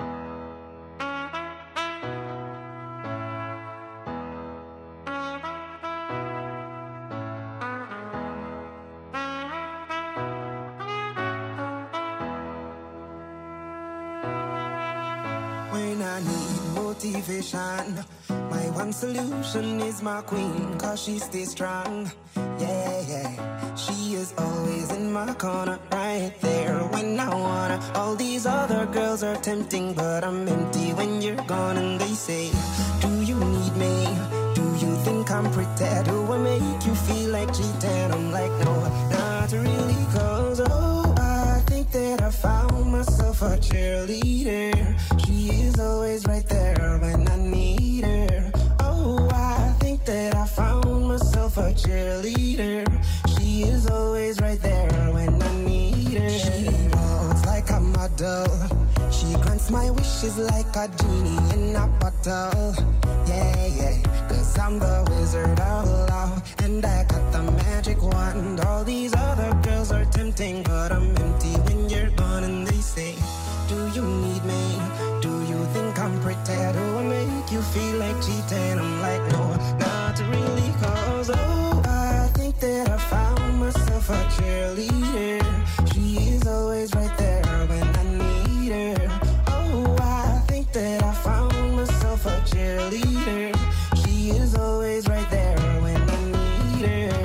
When I need motivation, my one solution is my queen, 'cause she stays strong. Yeah, yeah. She is always in my corner, right there when I wanna. All these other girls are tempting, but I'm empty when you're gone. And they say, do you need me? Do you think I'm pretty? Do I make you feel like cheating? I'm like, no, not really, 'cause I think that I found myself a cheerleader. She is always right there when I need her. Oh, I think that I found myself a cheerleader. She is always right there when I need her. She walks like a model. She grants my wishes like a genie in a bottle. Yeah, yeah, 'cause I'm the wizard of love, and I got the magic wand. All these other girls are tempting, but I'm empty when you're gone. And they say, do you need me? Do you think I'm pretty? Do I make you feel like cheating? I'm like, no, not really, 'cause I think that I found myself a cheerleader. She is always right there when I need her. Oh, I think that I found myself a cheerleader. She is always right there when I need her.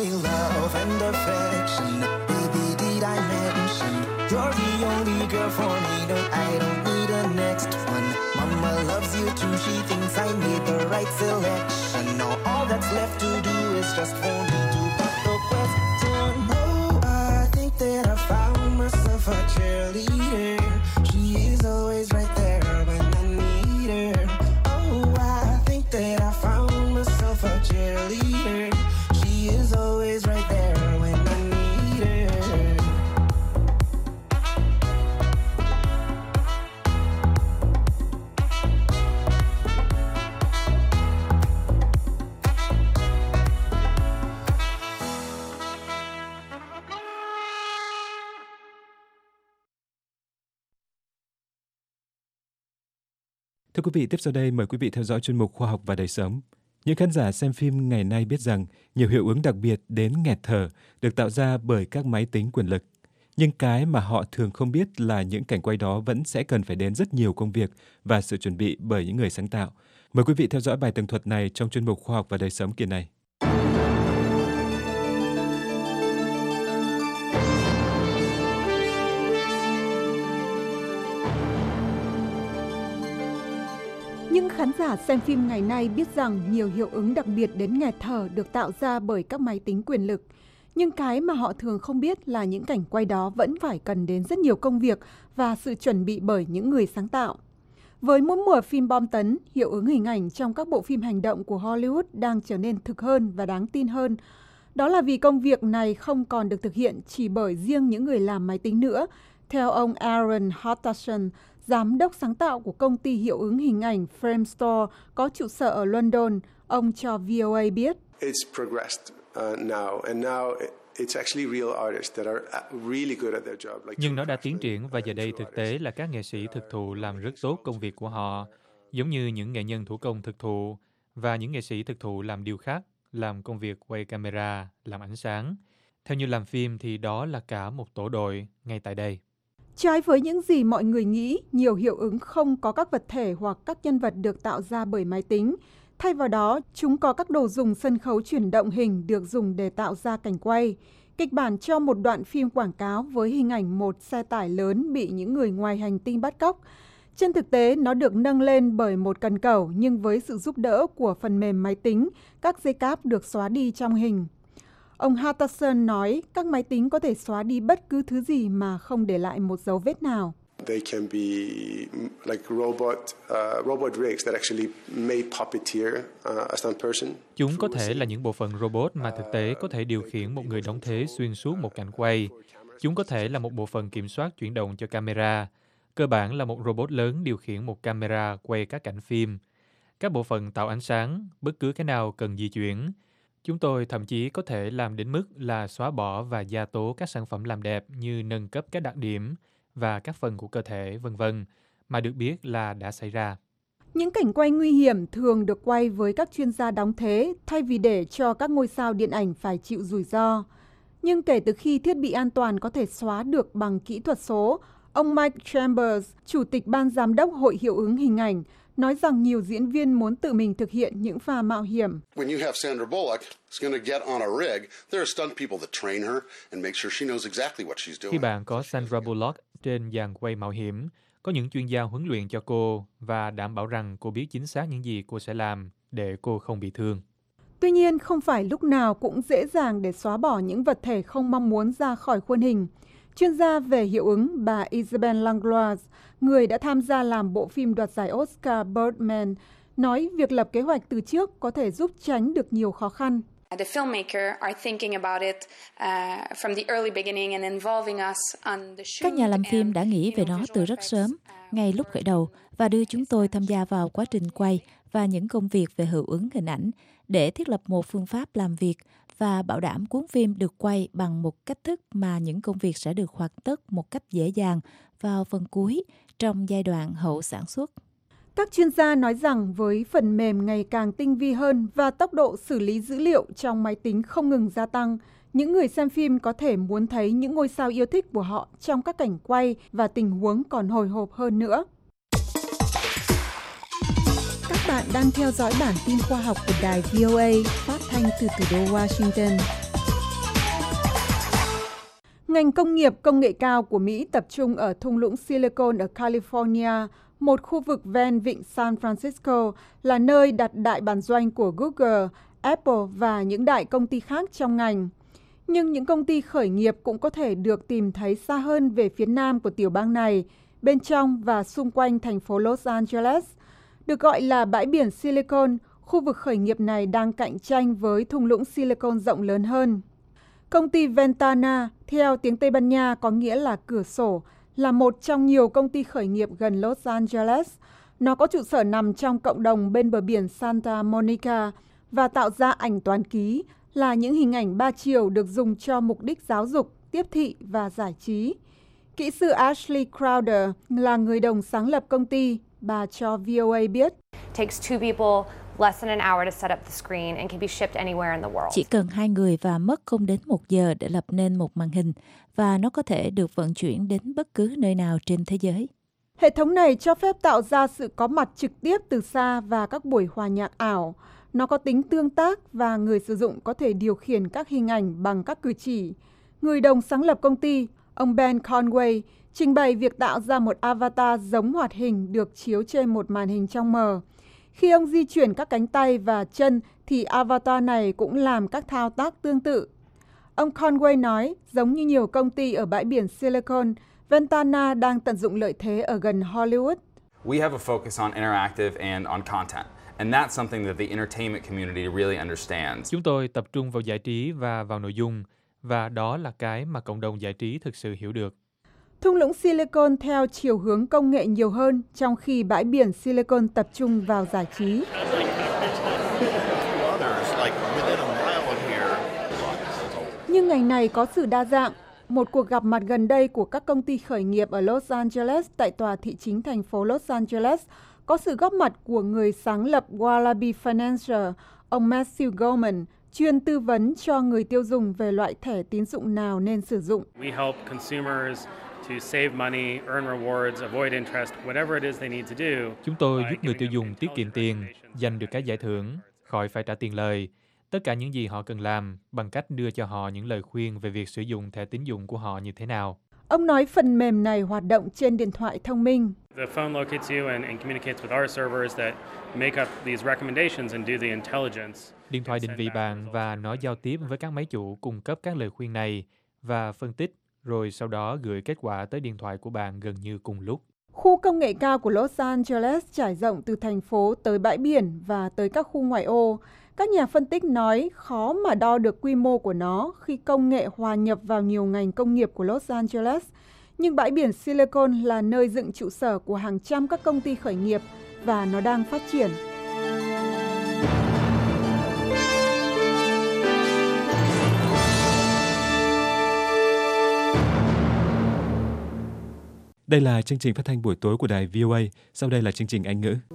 me love and affection. Baby, did I mention you're the only girl for me? No, I don't need a next one. Mama loves you too. She thinks I made the right selection. Now all that's left to do is just for me to put the question. Oh, I think that I found myself a cheerleader. She is always right there when I need her. Oh, I think that I found myself a cheerleader. She is always right there when I need her. Thưa quý vị, tiếp sau đây mời quý vị theo dõi chuyên mục Khoa học và đời sống. Những khán giả xem phim ngày nay biết rằng nhiều hiệu ứng đặc biệt đến nghẹt thở được tạo ra bởi các máy tính quyền lực. Nhưng cái mà họ thường không biết là những cảnh quay đó vẫn sẽ cần phải đến rất nhiều công việc và sự chuẩn bị bởi những người sáng tạo. Mời quý vị theo dõi bài tường thuật này trong chuyên mục Khoa học và đời sống kỳ này. Nhưng khán giả xem phim ngày nay biết rằng nhiều hiệu ứng đặc biệt đến nghẹt thở được tạo ra bởi các máy tính quyền lực. Nhưng cái mà họ thường không biết là những cảnh quay đó vẫn phải cần đến rất nhiều công việc và sự chuẩn bị bởi những người sáng tạo. Với mỗi mùa phim bom tấn, hiệu ứng hình ảnh trong các bộ phim hành động của Hollywood đang trở nên thực hơn và đáng tin hơn. Đó là vì công việc này không còn được thực hiện chỉ bởi riêng những người làm máy tính nữa. Theo ông Aaron Hutterson, giám đốc sáng tạo của công ty hiệu ứng hình ảnh Framestore có trụ sở ở London, ông cho VOA biết. Nhưng nó đã tiến triển và giờ đây thực tế là các nghệ sĩ thực thụ làm rất tốt công việc của họ, giống như những nghệ nhân thủ công thực thụ và những nghệ sĩ thực thụ làm điêu khắc, làm công việc quay camera, làm ánh sáng. Theo như làm phim thì đó là cả một tổ đội ngay tại đây. Trái với những gì mọi người nghĩ, nhiều hiệu ứng không có các vật thể hoặc các nhân vật được tạo ra bởi máy tính. Thay vào đó, chúng có các đồ dùng sân khấu chuyển động hình được dùng để tạo ra cảnh quay. Kịch bản cho một đoạn phim quảng cáo với hình ảnh một xe tải lớn bị những người ngoài hành tinh bắt cóc. Trên thực tế, nó được nâng lên bởi một cần cẩu, nhưng với sự giúp đỡ của phần mềm máy tính, các dây cáp được xóa đi trong hình. Ông Hutterson nói các máy tính có thể xóa đi bất cứ thứ gì mà không để lại một dấu vết nào. Chúng có thể là những bộ phận robot mà thực tế có thể điều khiển một người đóng thế xuyên suốt một cảnh quay. Chúng có thể là một bộ phận kiểm soát chuyển động cho camera. Cơ bản là một robot lớn điều khiển một camera quay các cảnh phim. Các bộ phận tạo ánh sáng, bất cứ cái nào cần di chuyển. Chúng tôi thậm chí có thể làm đến mức là xóa bỏ và gia tố các sản phẩm làm đẹp như nâng cấp các đặc điểm và các phần của cơ thể, v.v. mà được biết là đã xảy ra. Những cảnh quay nguy hiểm thường được quay với các chuyên gia đóng thế thay vì để cho các ngôi sao điện ảnh phải chịu rủi ro. Nhưng kể từ khi thiết bị an toàn có thể xóa được bằng kỹ thuật số, ông Mike Chambers, chủ tịch ban giám đốc Hội Hiệu ứng Hình ảnh, nói rằng nhiều diễn viên muốn tự mình thực hiện những pha mạo hiểm. Khi bạn có Sandra Bullock trên dàn quay mạo hiểm, có những chuyên gia huấn luyện cho cô và đảm bảo rằng cô biết chính xác những gì cô sẽ làm để cô không bị thương. Tuy nhiên, không phải lúc nào cũng dễ dàng để xóa bỏ những vật thể không mong muốn ra khỏi khuôn hình. Chuyên gia về hiệu ứng bà Isabelle Langlois, người đã tham gia làm bộ phim đoạt giải Oscar Birdman, nói việc lập kế hoạch từ trước có thể giúp tránh được nhiều khó khăn. Các nhà làm phim đã nghĩ về nó từ rất sớm, ngay lúc khởi đầu, và đưa chúng tôi tham gia vào quá trình quay và những công việc về hiệu ứng hình ảnh để thiết lập một phương pháp làm việc và bảo đảm cuốn phim được quay bằng một cách thức mà những công việc sẽ được hoàn tất một cách dễ dàng vào phần cuối trong giai đoạn hậu sản xuất. Các chuyên gia nói rằng với phần mềm ngày càng tinh vi hơn và tốc độ xử lý dữ liệu trong máy tính không ngừng gia tăng, những người xem phim có thể muốn thấy những ngôi sao yêu thích của họ trong các cảnh quay và tình huống còn hồi hộp hơn nữa. Các bạn đang theo dõi bản tin khoa học của đài VOA phát thanh từ thủ đô Washington. Ngành công nghiệp công nghệ cao của Mỹ tập trung ở thung lũng Silicon ở California, một khu vực ven vịnh San Francisco, là nơi đặt đại bản doanh của Google, Apple và những đại công ty khác trong ngành. Nhưng những công ty khởi nghiệp cũng có thể được tìm thấy xa hơn về phía nam của tiểu bang này, bên trong và xung quanh thành phố Los Angeles. Được gọi là bãi biển Silicon, khu vực khởi nghiệp này đang cạnh tranh với thung lũng Silicon rộng lớn hơn. Công ty Ventana, theo tiếng Tây Ban Nha có nghĩa là cửa sổ, là một trong nhiều công ty khởi nghiệp gần Los Angeles. Nó có trụ sở nằm trong cộng đồng bên bờ biển Santa Monica và tạo ra ảnh toán ký, là những hình ảnh 3 chiều được dùng cho mục đích giáo dục, tiếp thị và giải trí. Kỹ sư Ashley Crowder là người đồng sáng lập công ty. Bà cho VOA biết. Chỉ cần 2 người và mất không đến 1 giờ để lập nên một màn hình và nó có thể được vận chuyển đến bất cứ nơi nào trên thế giới. Hệ thống này cho phép tạo ra sự có mặt trực tiếp từ xa và các buổi hòa nhạc ảo. Nó có tính tương tác và người sử dụng có thể điều khiển các hình ảnh bằng các cử chỉ. Người đồng sáng lập công ty, ông Ben Conway, trình bày việc tạo ra một avatar giống hoạt hình được chiếu trên một màn hình trong mờ. Khi ông di chuyển các cánh tay và chân thì avatar này cũng làm các thao tác tương tự. Ông Conway nói, giống như nhiều công ty ở bãi biển Silicon, Ventana đang tận dụng lợi thế ở gần Hollywood. We have a focus on interactive and on content. And that's something that the entertainment community really understands. Chúng tôi tập trung vào giải trí và vào nội dung, và đó là cái mà cộng đồng giải trí thực sự hiểu được. Thung lũng Silicon theo chiều hướng công nghệ nhiều hơn, trong khi bãi biển Silicon tập trung vào giải trí. Nhưng ngành này có sự đa dạng. Một cuộc gặp mặt gần đây của các công ty khởi nghiệp ở Los Angeles tại tòa thị chính thành phố Los Angeles có sự góp mặt của người sáng lập Wallaby Financial, ông Matthew Goldman, chuyên tư vấn cho người tiêu dùng về loại thẻ tín dụng nào nên sử dụng. Chúng tôi giúp người tiêu dùng tiết kiệm tiền, giành được các giải thưởng, khỏi phải trả tiền lời. Tất cả những gì họ cần làm bằng cách đưa cho họ những lời khuyên về việc sử dụng thẻ tín dụng của họ như thế nào. Ông nói phần mềm này hoạt động trên điện thoại thông minh. Điện thoại định vị bạn và nó giao tiếp với các máy chủ cung cấp các lời khuyên này và phân tích, rồi sau đó gửi kết quả tới điện thoại của bạn gần như cùng lúc. Khu công nghệ cao của Los Angeles trải rộng từ thành phố tới bãi biển và tới các khu ngoại ô. Các nhà phân tích nói khó mà đo được quy mô của nó khi công nghệ hòa nhập vào nhiều ngành công nghiệp của Los Angeles. Nhưng bãi biển Silicon là nơi dựng trụ sở của hàng trăm các công ty khởi nghiệp và nó đang phát triển. Đây là chương trình phát thanh buổi tối của đài VOA. Sau đây là chương trình Anh ngữ.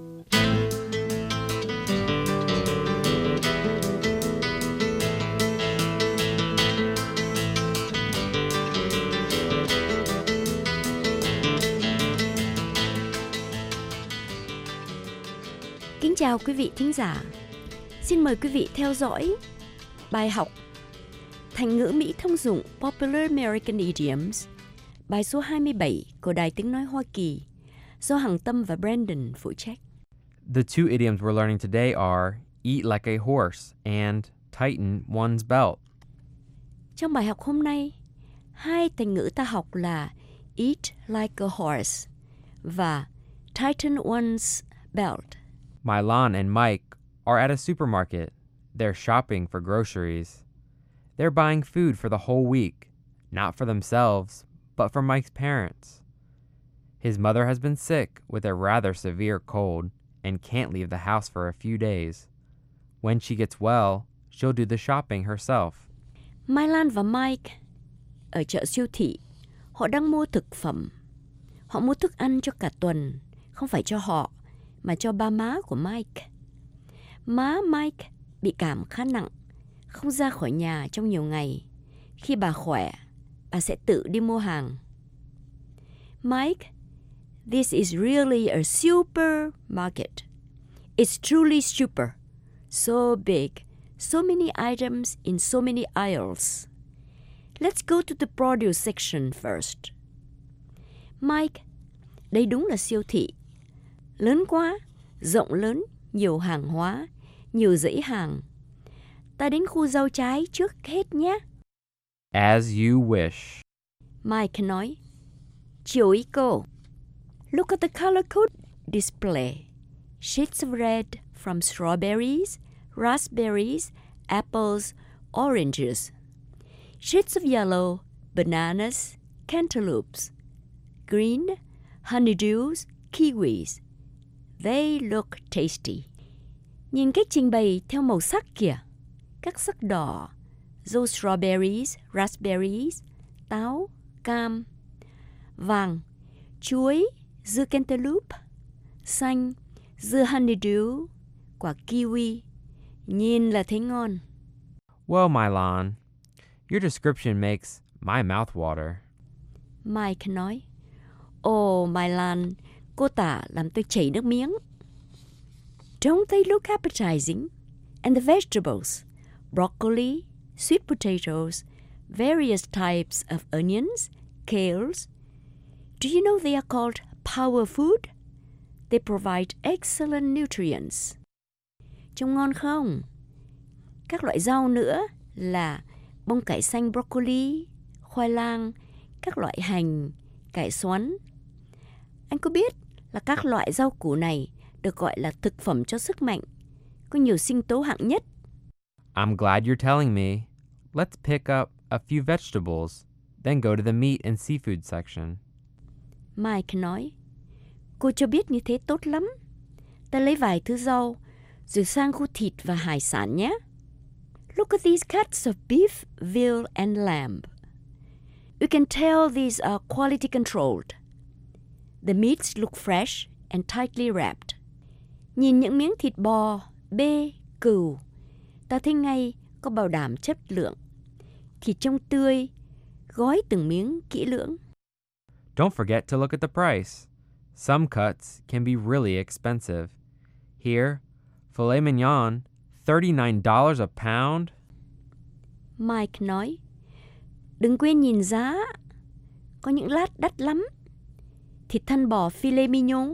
Kính chào quý vị thính giả. Xin mời quý vị theo dõi bài học Thành ngữ Mỹ thông dụng Popular American Idioms, bài số 27 của Đài Tiếng Nói Hoa Kỳ, do Hằng Tâm và Brandon phụ trách. The two idioms we're learning today are eat like a horse and tighten one's belt. Trong bài học hôm nay, hai thành ngữ ta học là eat like a horse và tighten one's belt. Milan and Mike are at a supermarket. They're shopping for groceries. They're buying food for the whole week, not for themselves, but for Mike's parents. His mother has been sick with a rather severe cold and can't leave the house for a few days. When she gets well, she'll do the shopping herself. Milan và Mike ở chợ siêu thị, họ đang mua thực phẩm. Họ mua thức ăn cho cả tuần, không phải cho họ, mà cho ba má của Mike. Má Mike bị cảm khá nặng, không ra khỏi nhà trong nhiều ngày. Khi bà khỏe, bà sẽ tự đi mua hàng. Mike, this is really a supermarket. It's truly super. So big, so many items in so many aisles. Let's go to the produce section first. Mike, đây đúng là siêu thị. Lớn quá, rộng lớn, nhiều hàng hóa, nhiều dãy hàng. Ta đến khu rau trái trước hết nhé. As you wish. Mike nói. Chiều ý cô. Look at the color code display. Shades of red from strawberries, raspberries, apples, oranges. Shades of yellow, bananas, cantaloupes. Green, honeydews, kiwis. They look tasty. Nhìn cách trình bày theo màu sắc kìa. Các sắc đỏ, dâu strawberries, raspberries, táo, cam. Vàng, chuối, dưa cantaloupe. Xanh, dưa honeydew, quả kiwi. Nhìn là thấy ngon. Well, Mylan, your description makes my mouth water. Mike nói. Ồ, Mylan, cô tả làm tôi chảy nước miếng. Don't they look appetizing? And the vegetables, broccoli, sweet potatoes, various types of onions, kales. Do you know they are called power food? They provide excellent nutrients. Trông ngon không? Các loại rau nữa là bông cải xanh broccoli, khoai lang, các loại hành, cải xoắn. Anh có biết là các loại rau củ này được gọi là thực phẩm cho sức mạnh, có nhiều sinh tố hạng nhất. I'm glad you're telling me. Let's pick up a few vegetables, then go to the meat and seafood section. Mike nói. Cô cho biết như thế tốt lắm. Ta lấy vài thứ rau, rồi sang khu thịt và hải sản nhé. Look at these cuts of beef, veal and lamb. You can tell these are quality controlled. The meats look fresh and tightly wrapped. Nhìn những miếng thịt bò, bê, cừu, ta thấy ngay có bảo đảm chất lượng. Thịt trông tươi, gói từng miếng kỹ lưỡng. Don't forget to look at the price. Some cuts can be really expensive. Here, filet mignon, $39 a pound. Mike nói. Đừng quên nhìn giá. Có những lát đắt lắm. Thịt thăn bò filet mignon,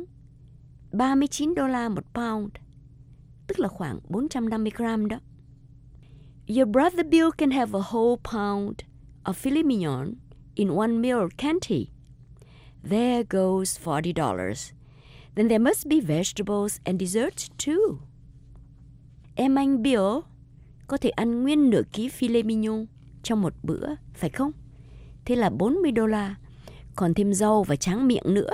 $39 một pound, tức là khoảng 450 gram đó. Your brother Bill can have a whole pound of filet mignon in one meal, can't he? There goes $40. Then there must be vegetables and desserts too. Em anh Bill có thể ăn nguyên nửa ký filet mignon trong một bữa, phải không? Thế là $40, còn thêm rau và tráng miệng nữa.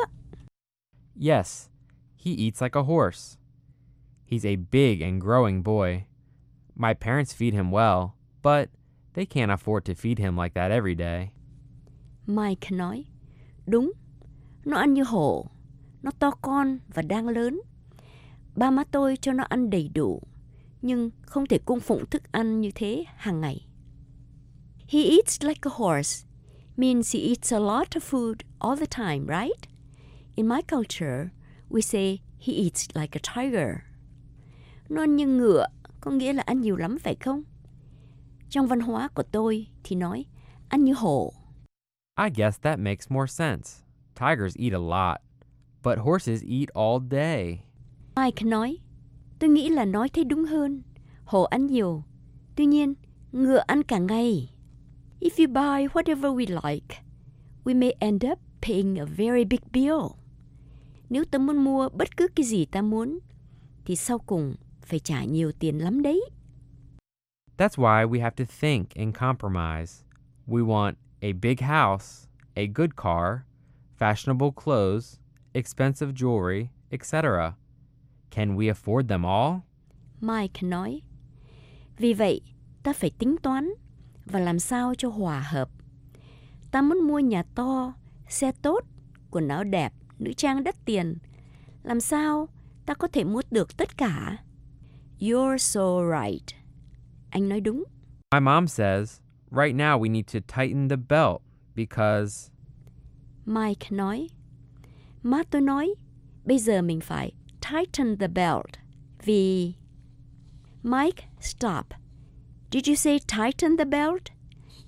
Yes, he eats like a horse. He's a big and growing boy. My parents feed him well, but they can't afford to feed him like that every day. Mike nói. Đúng, nó ăn như hổ. Nó to con và đang lớn. Ba má tôi cho nó ăn đầy đủ, nhưng không thể cung phụng thức ăn như thế hàng ngày. He eats like a horse means he eats a lot of food all the time, right? In my culture, we say he eats like a tiger. Nó ăn như ngựa, có nghĩa là ăn nhiều lắm phải không? Trong văn hóa của tôi thì nói ăn như hổ. I guess that makes more sense. Tigers eat a lot, but horses eat all day. Mike nói, tôi nghĩ là nói thế đúng hơn. Hổ ăn nhiều, tuy nhiên ngựa ăn cả ngày. If you buy whatever we like, we may end up paying a very big bill. Nếu ta muốn mua bất cứ cái gì ta muốn, thì sau cùng phải trả nhiều tiền lắm đấy. That's why we have to think and compromise. We want a big house, a good car, fashionable clothes, expensive jewelry, etc. Can we afford them all? Mike nói. Vì vậy, ta phải tính toán và làm sao cho hòa hợp. Ta muốn mua nhà to, xe tốt, quần áo đẹp, nữ trang đắt tiền. Làm sao ta có thể mua được tất cả? You're so right. Anh nói đúng. My mom says, right now we need to tighten the belt because... Mike nói. Má tôi nói, bây giờ mình phải tighten the belt vì... Mike, stop. Did you say tighten the belt?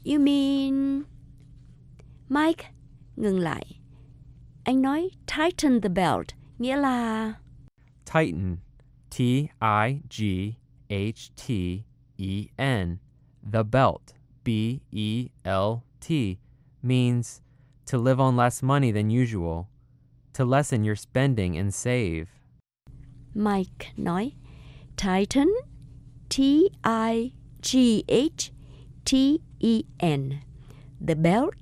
You mean... Mike, ngừng lại. Anh nói tighten the belt, nghĩa là... Tighten, T-I-G-H-T-E-N. The belt, B-E-L-T, means to live on less money than usual, to lessen your spending and save. Mike nói tighten, T-I-G-H-T-E-N. The belt,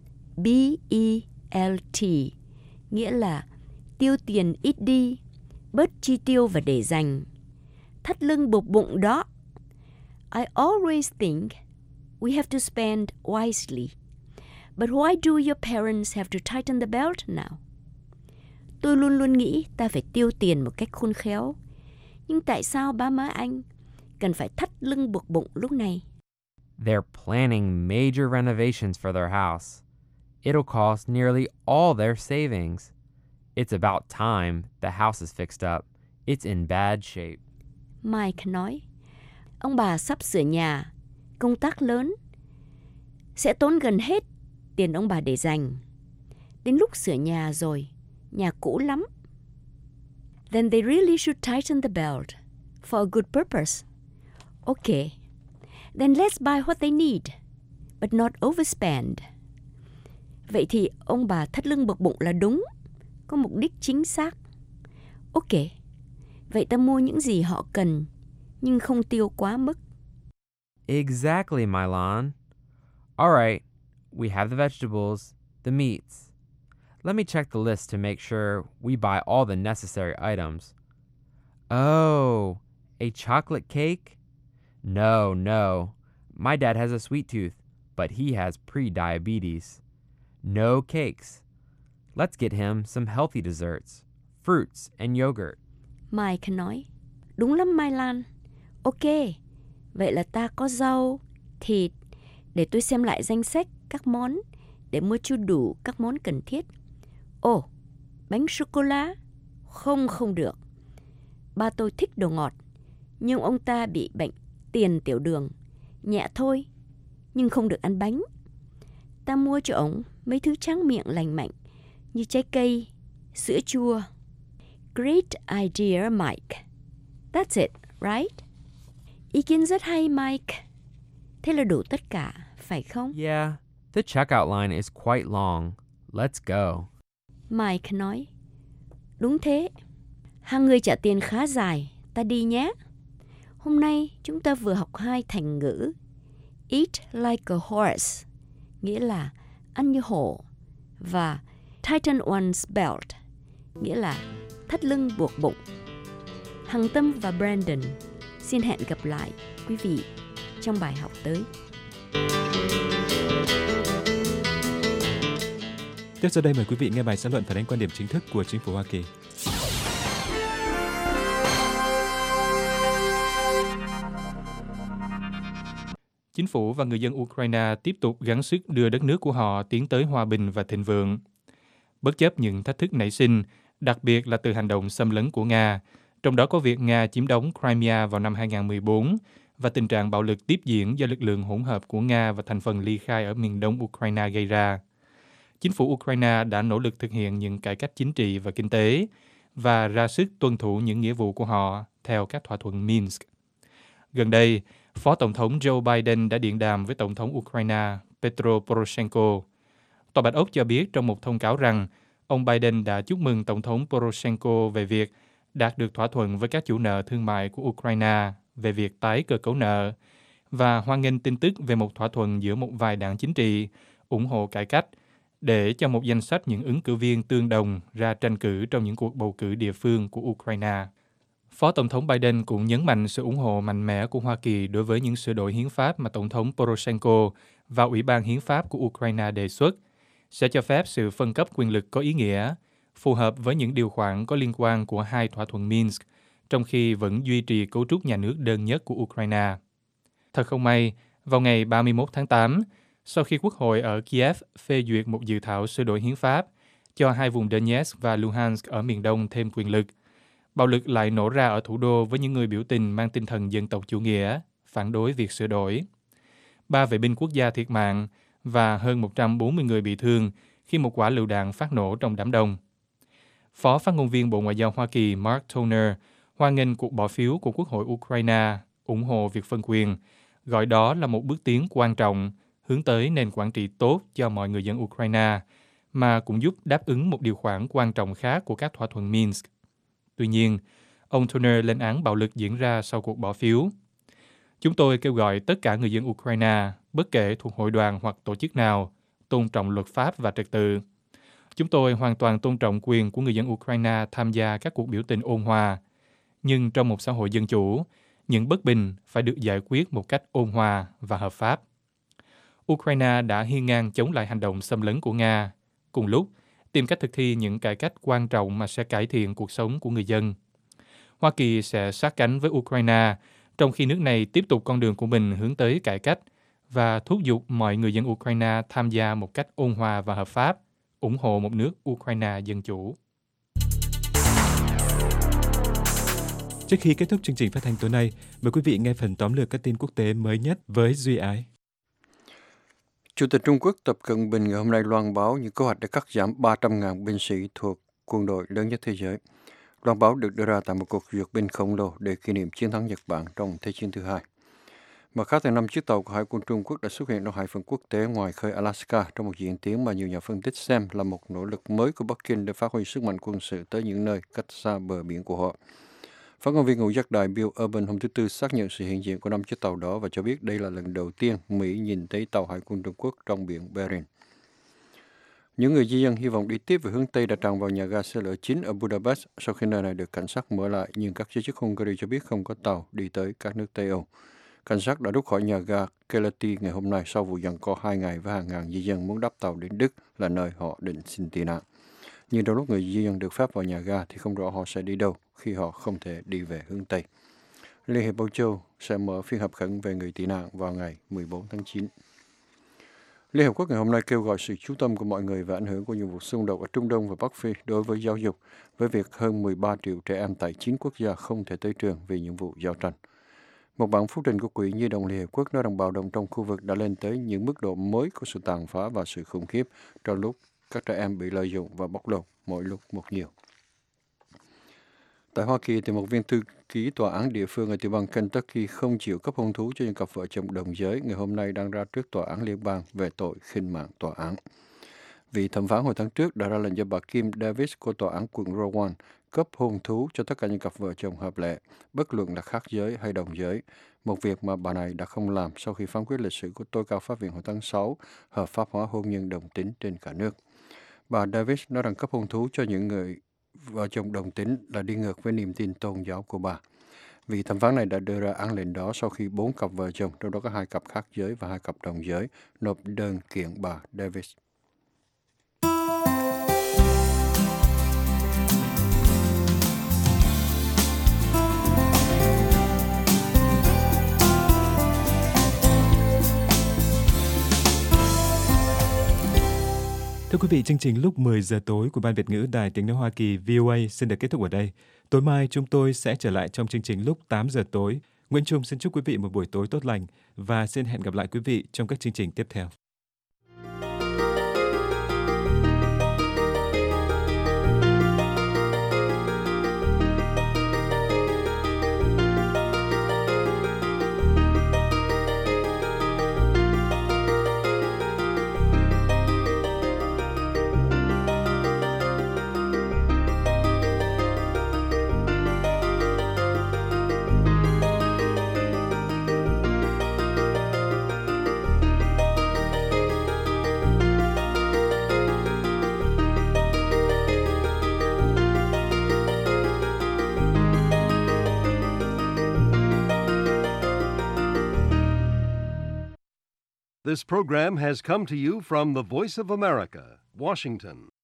B-E-L-T, nghĩa là tiêu tiền ít đi, bớt chi tiêu và để dành. Thắt lưng buộc bụng đó. I always think we have to spend wisely. But why do your parents have to tighten the belt now? Tôi luôn luôn nghĩ ta phải tiêu tiền một cách khôn khéo. Nhưng tại sao ba má anh cần phải thắt lưng buộc bụng lúc này? They're planning major renovations for their house. It'll cost nearly all their savings. It's about time the house is fixed up. It's in bad shape. Mike nói, ông bà sắp sửa nhà, công tác lớn, sẽ tốn gần hết tiền ông bà để dành. Đến lúc sửa nhà rồi, nhà cũ lắm. Then they really should tighten the belt for a good purpose. Okay, then let's buy what they need, but not overspend. Vậy thì ông bà thắt lưng buộc bụng là đúng, có mục đích chính xác. Ok, vậy ta mua những gì họ cần, nhưng không tiêu quá mức. Exactly, Mylan. All right, we have the vegetables, the meats. Let me check the list to make sure we buy all the necessary items. Oh, a chocolate cake? No. My dad has a sweet tooth, but he has pre-diabetes. No cakes. Let's get him some healthy desserts, fruits and yogurt. Mike nói, đúng lắm Mai Lan. Ok, vậy là ta có rau, thịt. Để tôi xem lại danh sách các món để mua cho đủ các món cần thiết. Ồ, bánh sô-cô-la? Không được. Ba tôi thích đồ ngọt, nhưng ông ta bị bệnh tiền tiểu đường. Nhẹ thôi, nhưng không được ăn bánh. Ta mua cho ông mấy thứ tráng miệng lành mạnh, như trái cây, sữa chua. Great idea, Mike. That's it, right? Ý kiến rất hay, Mike. Thế là đủ tất cả, phải không? Yeah, the checkout line is quite long. Let's go. Mike nói, đúng thế. Hàng người trả tiền khá dài, ta đi nhé. Hôm nay chúng ta vừa học 2 thành ngữ. Eat like a horse, nghĩa là ăn như hổ. Và tighten one's belt, nghĩa là thắt lưng buộc bụng. Hằng Tâm và Brandon xin hẹn gặp lại quý vị trong bài học tới. Tiếp sau đây mời quý vị nghe bài xã luận phản ánh quan điểm chính thức của chính phủ Hoa Kỳ. Chính phủ và người dân Ukraine tiếp tục gắng sức đưa đất nước của họ tiến tới hòa bình và thịnh vượng. Bất chấp những thách thức nảy sinh, đặc biệt là từ hành động xâm lấn của Nga, trong đó có việc Nga chiếm đóng Crimea vào năm 2014 và tình trạng bạo lực tiếp diễn do lực lượng hỗn hợp của Nga và thành phần ly khai ở miền đông Ukraine gây ra. Chính phủ Ukraine đã nỗ lực thực hiện những cải cách chính trị và kinh tế và ra sức tuân thủ những nghĩa vụ của họ theo các thỏa thuận Minsk. Gần đây, Phó Tổng thống Joe Biden đã điện đàm với Tổng thống Ukraine Petro Poroshenko. Tòa Bạch Ốc cho biết trong một thông cáo rằng ông Biden đã chúc mừng Tổng thống Poroshenko về việc đạt được thỏa thuận với các chủ nợ thương mại của Ukraine về việc tái cơ cấu nợ và hoan nghênh tin tức về một thỏa thuận giữa một vài đảng chính trị ủng hộ cải cách để cho một danh sách những ứng cử viên tương đồng ra tranh cử trong những cuộc bầu cử địa phương của Ukraine. Phó Tổng thống Biden cũng nhấn mạnh sự ủng hộ mạnh mẽ của Hoa Kỳ đối với những sửa đổi hiến pháp mà Tổng thống Poroshenko và Ủy ban Hiến pháp của Ukraine đề xuất, sẽ cho phép sự phân cấp quyền lực có ý nghĩa, phù hợp với những điều khoản có liên quan của 2 thỏa thuận Minsk, trong khi vẫn duy trì cấu trúc nhà nước đơn nhất của Ukraine. Thật không may, vào ngày 31 tháng 8, sau khi Quốc hội ở Kiev phê duyệt một dự thảo sửa đổi hiến pháp cho 2 vùng Donetsk và Luhansk ở miền đông thêm quyền lực, bạo lực lại nổ ra ở thủ đô với những người biểu tình mang tinh thần dân tộc chủ nghĩa, phản đối việc sửa đổi. 3 vệ binh quốc gia thiệt mạng và hơn 140 người bị thương khi một quả lựu đạn phát nổ trong đám đông. Phó phát ngôn viên Bộ Ngoại giao Hoa Kỳ Mark Toner hoan nghênh cuộc bỏ phiếu của Quốc hội Ukraine ủng hộ việc phân quyền, gọi đó là một bước tiến quan trọng hướng tới nền quản trị tốt cho mọi người dân Ukraine, mà cũng giúp đáp ứng một điều khoản quan trọng khác của các thỏa thuận Minsk. Tuy nhiên, ông Toner lên án bạo lực diễn ra sau cuộc bỏ phiếu. Chúng tôi kêu gọi tất cả người dân Ukraine, bất kể thuộc hội đoàn hoặc tổ chức nào, tôn trọng luật pháp và trật tự. Chúng tôi hoàn toàn tôn trọng quyền của người dân Ukraine tham gia các cuộc biểu tình ôn hòa. Nhưng trong một xã hội dân chủ, những bất bình phải được giải quyết một cách ôn hòa và hợp pháp. Ukraine đã hiên ngang chống lại hành động xâm lấn của Nga, cùng lúc tìm cách thực thi những cải cách quan trọng mà sẽ cải thiện cuộc sống của người dân. Hoa Kỳ sẽ sát cánh với Ukraine, trong khi nước này tiếp tục con đường của mình hướng tới cải cách và thúc giục mọi người dân Ukraine tham gia một cách ôn hòa và hợp pháp, ủng hộ một nước Ukraine dân chủ. Trước khi kết thúc chương trình phát thanh tối nay, mời quý vị nghe phần tóm lược các tin quốc tế mới nhất với Duy Ái. Chủ tịch Trung Quốc Tập Cận Bình ngày hôm nay loan báo những kế hoạch để cắt giảm 300.000 binh sĩ thuộc quân đội lớn nhất thế giới. Loan báo được đưa ra tại một cuộc duyệt binh khổng lồ để kỷ niệm chiến thắng Nhật Bản trong Thế chiến thứ hai. Mặt khác, tại 5 chiếc tàu của Hải quân Trung Quốc đã xuất hiện trong hải phận quốc tế ngoài khơi Alaska trong một diễn tiến mà nhiều nhà phân tích xem là một nỗ lực mới của Bắc Kinh để phát huy sức mạnh quân sự tới những nơi cách xa bờ biển của họ. Phát ngôn viên ngũ giác đài Bill Urban hôm thứ Tư xác nhận sự hiện diện của 5 chiếc tàu đó và cho biết đây là lần đầu tiên Mỹ nhìn thấy tàu Hải quân Trung Quốc trong biển Bering. Những người di dân hy vọng đi tiếp về hướng Tây đã tràn vào nhà ga xe lửa chính ở Budapest sau khi nơi này được cảnh sát mở lại, nhưng các giới chức Hungary cho biết không có tàu đi tới các nước Tây Âu. Cảnh sát đã rút khỏi nhà ga Keleti ngày hôm nay sau vụ giằng co 2 ngày với hàng ngàn di dân muốn đáp tàu đến Đức là nơi họ định xin tị nạn. Nhưng trong lúc người di dân được phép vào nhà ga thì không rõ họ sẽ đi đâu khi họ không thể đi về hướng Tây. Liên hiệp Âu Châu sẽ mở phiên họp khẩn về người tị nạn vào ngày 14 tháng 9. Liên Hợp Quốc ngày hôm nay kêu gọi sự chú tâm của mọi người về ảnh hưởng của những vụ xung đột ở Trung Đông và Bắc Phi đối với giáo dục, với việc hơn 13 triệu trẻ em tại 9 quốc gia không thể tới trường vì những vụ giao tranh. Một bản phúc trình của Quỹ Nhi đồng Liên Hợp Quốc nói rằng bạo động trong khu vực đã lên tới những mức độ mới của sự tàn phá và sự khủng khiếp trong lúc các trẻ em bị lợi dụng và bóc lột mỗi lúc một nhiều. Tại Hoa Kỳ, thì một viên thư ký tòa án địa phương ở tiểu bang Kentucky không chịu cấp hôn thú cho những cặp vợ chồng đồng giới ngày hôm nay đang ra trước tòa án liên bang về tội khinh mạng tòa án. Vị thẩm phán hồi tháng trước đã ra lệnh cho bà Kim Davis của tòa án quận Rowan cấp hôn thú cho tất cả những cặp vợ chồng hợp lệ, bất luận là khác giới hay đồng giới, một việc mà bà này đã không làm sau khi phán quyết lịch sử của tối cao pháp viện hồi tháng 6 hợp pháp hóa hôn nhân đồng tính trên cả nước. Bà Davis nói rằng cấp hôn thú cho những người vợ chồng đồng tính là đi ngược với niềm tin tôn giáo của bà. Vị thẩm phán này đã đưa ra án lệnh đó sau khi 4 cặp vợ chồng, trong đó có 2 cặp khác giới và 2 cặp đồng giới, nộp đơn kiện bà Davis. Thưa quý vị, chương trình lúc 10 giờ tối của Ban Việt ngữ Đài Tiếng nói Hoa Kỳ VOA xin được kết thúc ở đây. Tối mai chúng tôi sẽ trở lại trong chương trình lúc 8 giờ tối. Nguyễn Trung xin chúc quý vị một buổi tối tốt lành và xin hẹn gặp lại quý vị trong các chương trình tiếp theo. This program has come to you from the Voice of America, Washington.